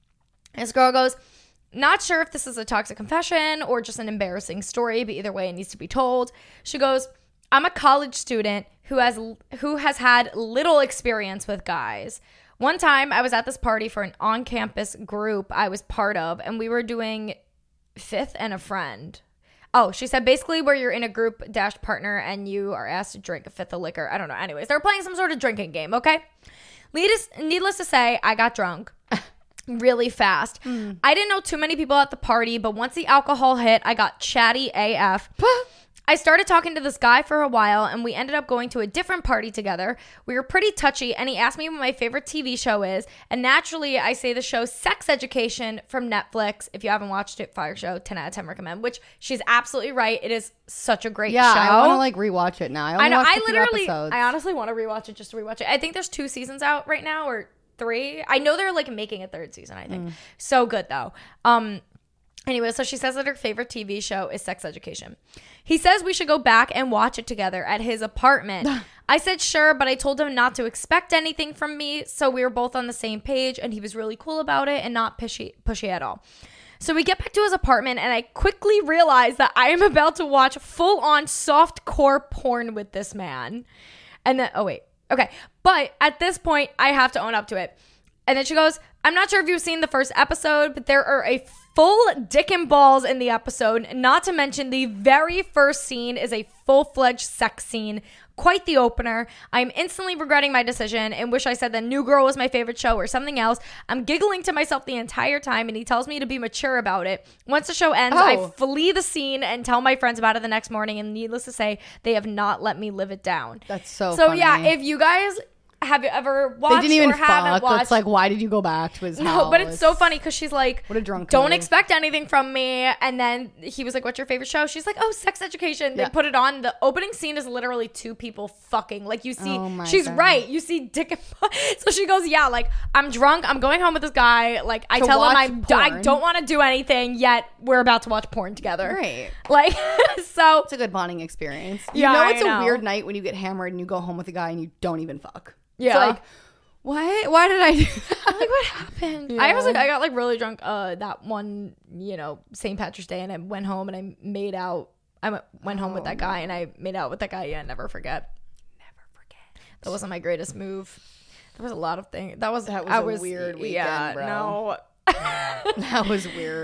A: this girl goes, not sure if this is a toxic confession or just an embarrassing story, but either way, it needs to be told. She goes, I'm a college student who has who has had little experience with guys. One time, I was at this party for an on-campus group I was part of, and we were doing fifth and a friend. Oh, she said basically where you're in a group dash partner and you are asked to drink a fifth of liquor. I don't know. Anyways, they were playing some sort of drinking game, okay? Needless, needless to say, I got drunk really fast. Mm. I didn't know too many people at the party, but once the alcohol hit, I got chatty A F. I started talking to this guy for a while, and we ended up going to a different party together. We were pretty touchy, and he asked me what my favorite T V show is, and naturally, I say the show Sex Education from Netflix. If you haven't watched it, fire show, ten out of ten recommend, which she's absolutely right. It is such a great
B: yeah,
A: show.
B: I want to, like, rewatch it now. I, only
A: I know,
B: watched
A: I
B: a few
A: literally,
B: episodes.
A: I honestly want to rewatch it just to rewatch it. I think there's two seasons out right now, or three. I know they're, like, making a third season, I think. Mm. So good, though. Um... Anyway, so she says that her favorite T V show is Sex Education. He says we should go back and watch it together at his apartment. I said sure, but I told him not to expect anything from me, so we were both on the same page, and he was really cool about it and not pushy, pushy at all. So we get back to his apartment, and I quickly realize that I am about to watch full-on soft-core porn with this man. And then, oh wait, okay. But at this point, I have to own up to it. And then she goes, I'm not sure if you've seen the first episode, but there are a full dick and balls in the episode. Not to mention the very first scene is a full-fledged sex scene. Quite the opener. I'm instantly regretting my decision and wish I said that New Girl was my favorite show or something else. I'm giggling to myself the entire time, and he tells me to be mature about it. Once the show ends, oh. I flee the scene and tell my friends about it the next morning, and needless to say, they have not let me live it down.
B: That's so
A: So
B: funny.
A: yeah, if you guys... have you ever watched
B: they didn't even
A: or haven't
B: fuck.
A: watched?
B: It's like, why did you go back to his
A: no,
B: house?
A: but it's so funny because she's like,
B: what a drunk
A: don't
B: move.
A: expect anything from me. And then he was like, what's your favorite show? She's like, oh, Sex Education. They
B: yeah.
A: put it on. The opening scene is literally two people fucking. Like you see,
B: oh
A: she's
B: God.
A: right. You see dick and so she goes, yeah, like I'm drunk. I'm going home with this guy. Like I
B: to
A: tell him I'm,
B: porn.
A: I don't want to do anything yet. We're about to watch porn together.
B: Right.
A: Like, so.
B: It's a good bonding experience. You
A: Yeah,
B: know, it's
A: I know.
B: a weird night when you get hammered and you go home with a guy and you don't even fuck.
A: Yeah.
B: It's like, what? Why did I do that?
A: I'm like, what happened?
B: Yeah.
A: I was like, I got like really drunk uh that one, you know, Saint Patrick's Day, and I went home and I made out. I went, went home oh, with that guy and I made out with that guy. Yeah, never forget.
B: Never forget.
A: That wasn't my greatest move. There was a lot of things. That was
B: that was
A: I
B: a
A: was,
B: weird weekend,
A: yeah,
B: bro.
A: No.
B: That was weird.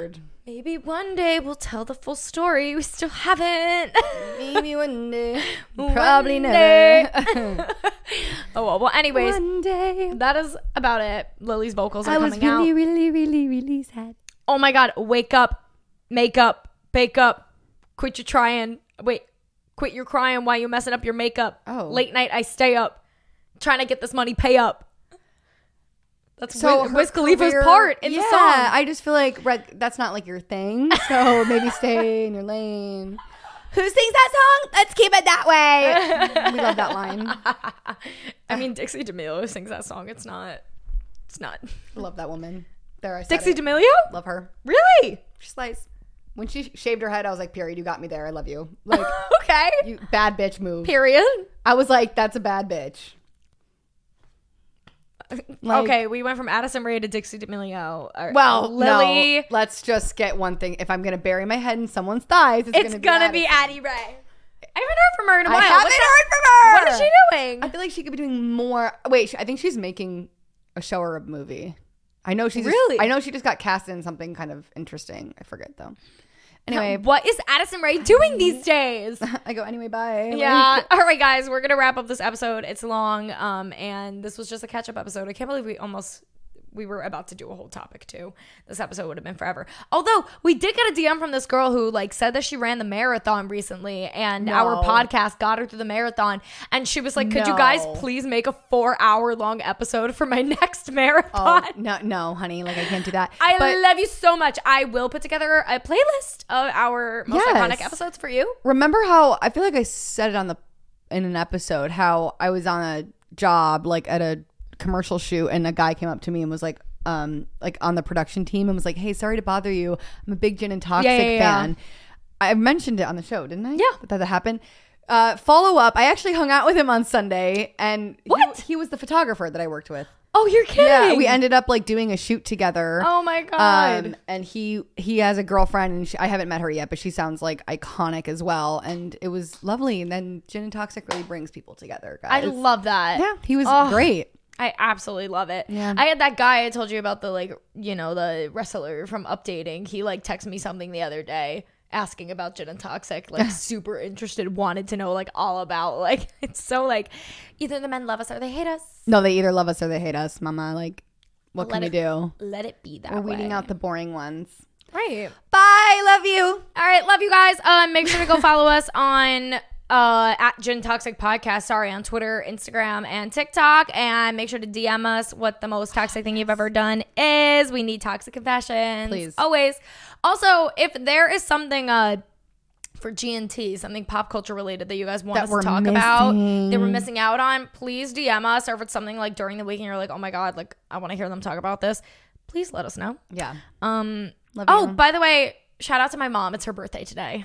A: Maybe one day we'll tell the full story. We still haven't.
B: Maybe one day.
A: One
B: Probably
A: day.
B: never.
A: Oh, well. Well, anyways,
B: One day.
A: that is about it. Lily's vocals are
B: I
A: coming
B: was really,
A: out.
B: really, really, really sad.
A: Oh, my God. Wake up. Make up. Bake up. Quit your trying. Wait. Quit your crying while you're messing up your makeup.
B: Oh.
A: Late night, I stay up. Trying to get this money, pay up. That's
B: So
A: Wiz,
B: her
A: Wiz Khalifa's
B: career-
A: part in
B: yeah,
A: the song.
B: I just feel like Red, that's not like your thing. So maybe stay in your lane. Who sings that song? Let's keep it that way. We love that line.
A: I mean, Dixie D'Amelio sings that song. It's not. It's not.
B: I love that woman. There, I said
A: Dixie
B: it.
A: D'Amelio?
B: Love her.
A: Really?
B: She's nice. When she shaved her head, I was like, period, you got me there. I love you. Like,
A: Okay.
B: you bad bitch move.
A: Period.
B: I was like, that's a bad bitch. Like,
A: Okay, we went from Addison Rae to Dixie D'Amelio. Or-
B: Well,
A: Lily.
B: no. Let's just get one thing. If I'm going to bury my head in someone's thighs, it's,
A: It's
B: going
A: gonna
B: to
A: be Addie Ray. I haven't heard from her in a
B: I
A: while.
B: haven't
A: What's
B: heard
A: that-
B: from her.
A: What is she doing?
B: I feel like she could be doing more. Wait, I think she's making a show or a movie. I know she's
A: Really?
B: I know she just got cast in something kind of interesting. I forget though. Anyway,
A: What is Addison Rae doing these days?
B: I go anyway. Bye.
A: Yeah.
B: Like,
A: All right, guys, we're gonna wrap up this episode. It's long, um, and this was just a catch-up episode. I can't believe we almost we were about to do a whole topic too. This episode would have been forever. Although we did get a D M from this girl who like said that she ran the marathon recently, and
B: No.
A: our podcast got her through the marathon, and she was like, "Could you guys
B: No.
A: please make a four-hour-long episode for my next
B: oh
A: marathon?"
B: no, no, honey. Like I can't do that.
A: I
B: But
A: love you so much. I will put together a playlist of our most
B: Yes.
A: iconic episodes for you.
B: remember how I feel like I said it on the in an episode how I was on a job like at a commercial shoot and a guy came up to me and was like um like on the production team and was like, hey, sorry to bother you, I'm a big Gin and Toxic
A: Yeah, yeah, yeah.
B: fan. I mentioned it on the show, didn't I?
A: Yeah.
B: that that happened. Uh follow up, I actually hung out with him on Sunday and
A: What?
B: he, he was the photographer that I worked with.
A: Oh, you're kidding.
B: Yeah, we ended up like doing a shoot together.
A: Oh my god.
B: Um, and he he has a girlfriend, and she, I haven't met her yet, but she sounds like iconic as well. And it was lovely. And then Gin and Toxic really brings people together,
A: I
B: guys.
A: love that.
B: Yeah, he was
A: Oh.
B: great.
A: I absolutely love it.
B: Yeah.
A: I had that guy I told you about, the like, you know, the wrestler from Updating. He like texted me something the other day asking about Gin and Toxic, like super interested, wanted to know like all about, like, it's so like either the men love us or they hate us.
B: No, they either love us or they hate us, Mama. Like, what
A: Let
B: can we
A: it-
B: do?
A: Let it be that
B: We're
A: way.
B: weeding out the boring ones.
A: Right.
B: Bye, love you.
A: All right, love you guys. Um, make sure to go follow us on uh at Gin Toxic Podcast. Sorry, on Twitter, Instagram, and TikTok. And make sure to D M us what the most toxic thing you've ever done is. We need toxic confessions,
B: Please.
A: always. Also, if there is something uh for G N T, something pop culture related that you guys want
B: That
A: us
B: we're
A: to talk about
B: missing.
A: that we're missing out on, please D M us. Or if it's something like during the week and you're like, oh my god, like I want to hear them talk about this, please let us know.
B: Yeah.
A: Um.
B: Love
A: Oh,
B: you.
A: by the way, shout out to my mom. It's her birthday today.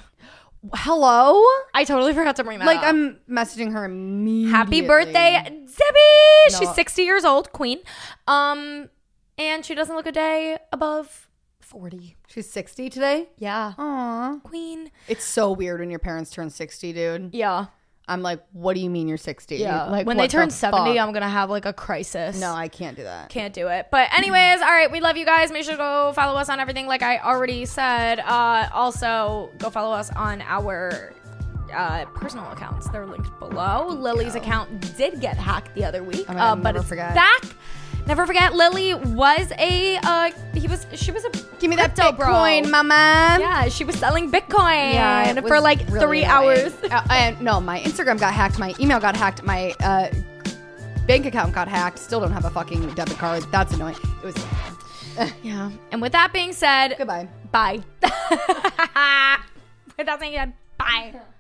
B: Hello?
A: I totally forgot to bring that
B: Like,
A: up.
B: I'm messaging her immediately.
A: Happy birthday, Debbie!
B: No.
A: She's sixty years old, queen. Um, and she doesn't look a day above forty.
B: She's sixty today?
A: Yeah,
B: Aw.
A: queen.
B: It's so weird when your parents turn sixty, dude.
A: Yeah,
B: I'm like, what do you mean you're sixty?
A: yeah.
B: Like,
A: when
B: what
A: they turn
B: the
A: seventy,
B: fuck?
A: I'm gonna have like a crisis.
B: No, I can't do that.
A: Can't do it. But anyways, all right, we love you guys. Make sure to go follow us on everything like I already said. Uh, also, go follow us on our uh, personal accounts. They're linked below. Lily's account did get hacked the other week,
B: I'm gonna
A: uh, but
B: never
A: it's
B: forget.
A: back. Never forget, Lily was a, uh, he was, she was a
B: Give me that
A: crypto
B: Bitcoin,
A: bro.
B: mama.
A: Yeah, she was selling Bitcoin
B: Yeah, it
A: for
B: was
A: like
B: really
A: three
B: annoying.
A: hours.
B: uh, and no, my Instagram got hacked. My email got hacked. My uh, bank account got hacked. Still don't have a fucking debit card. That's annoying. It was.
A: Yeah. And with that being said,
B: Goodbye.
A: bye. With that being said, bye.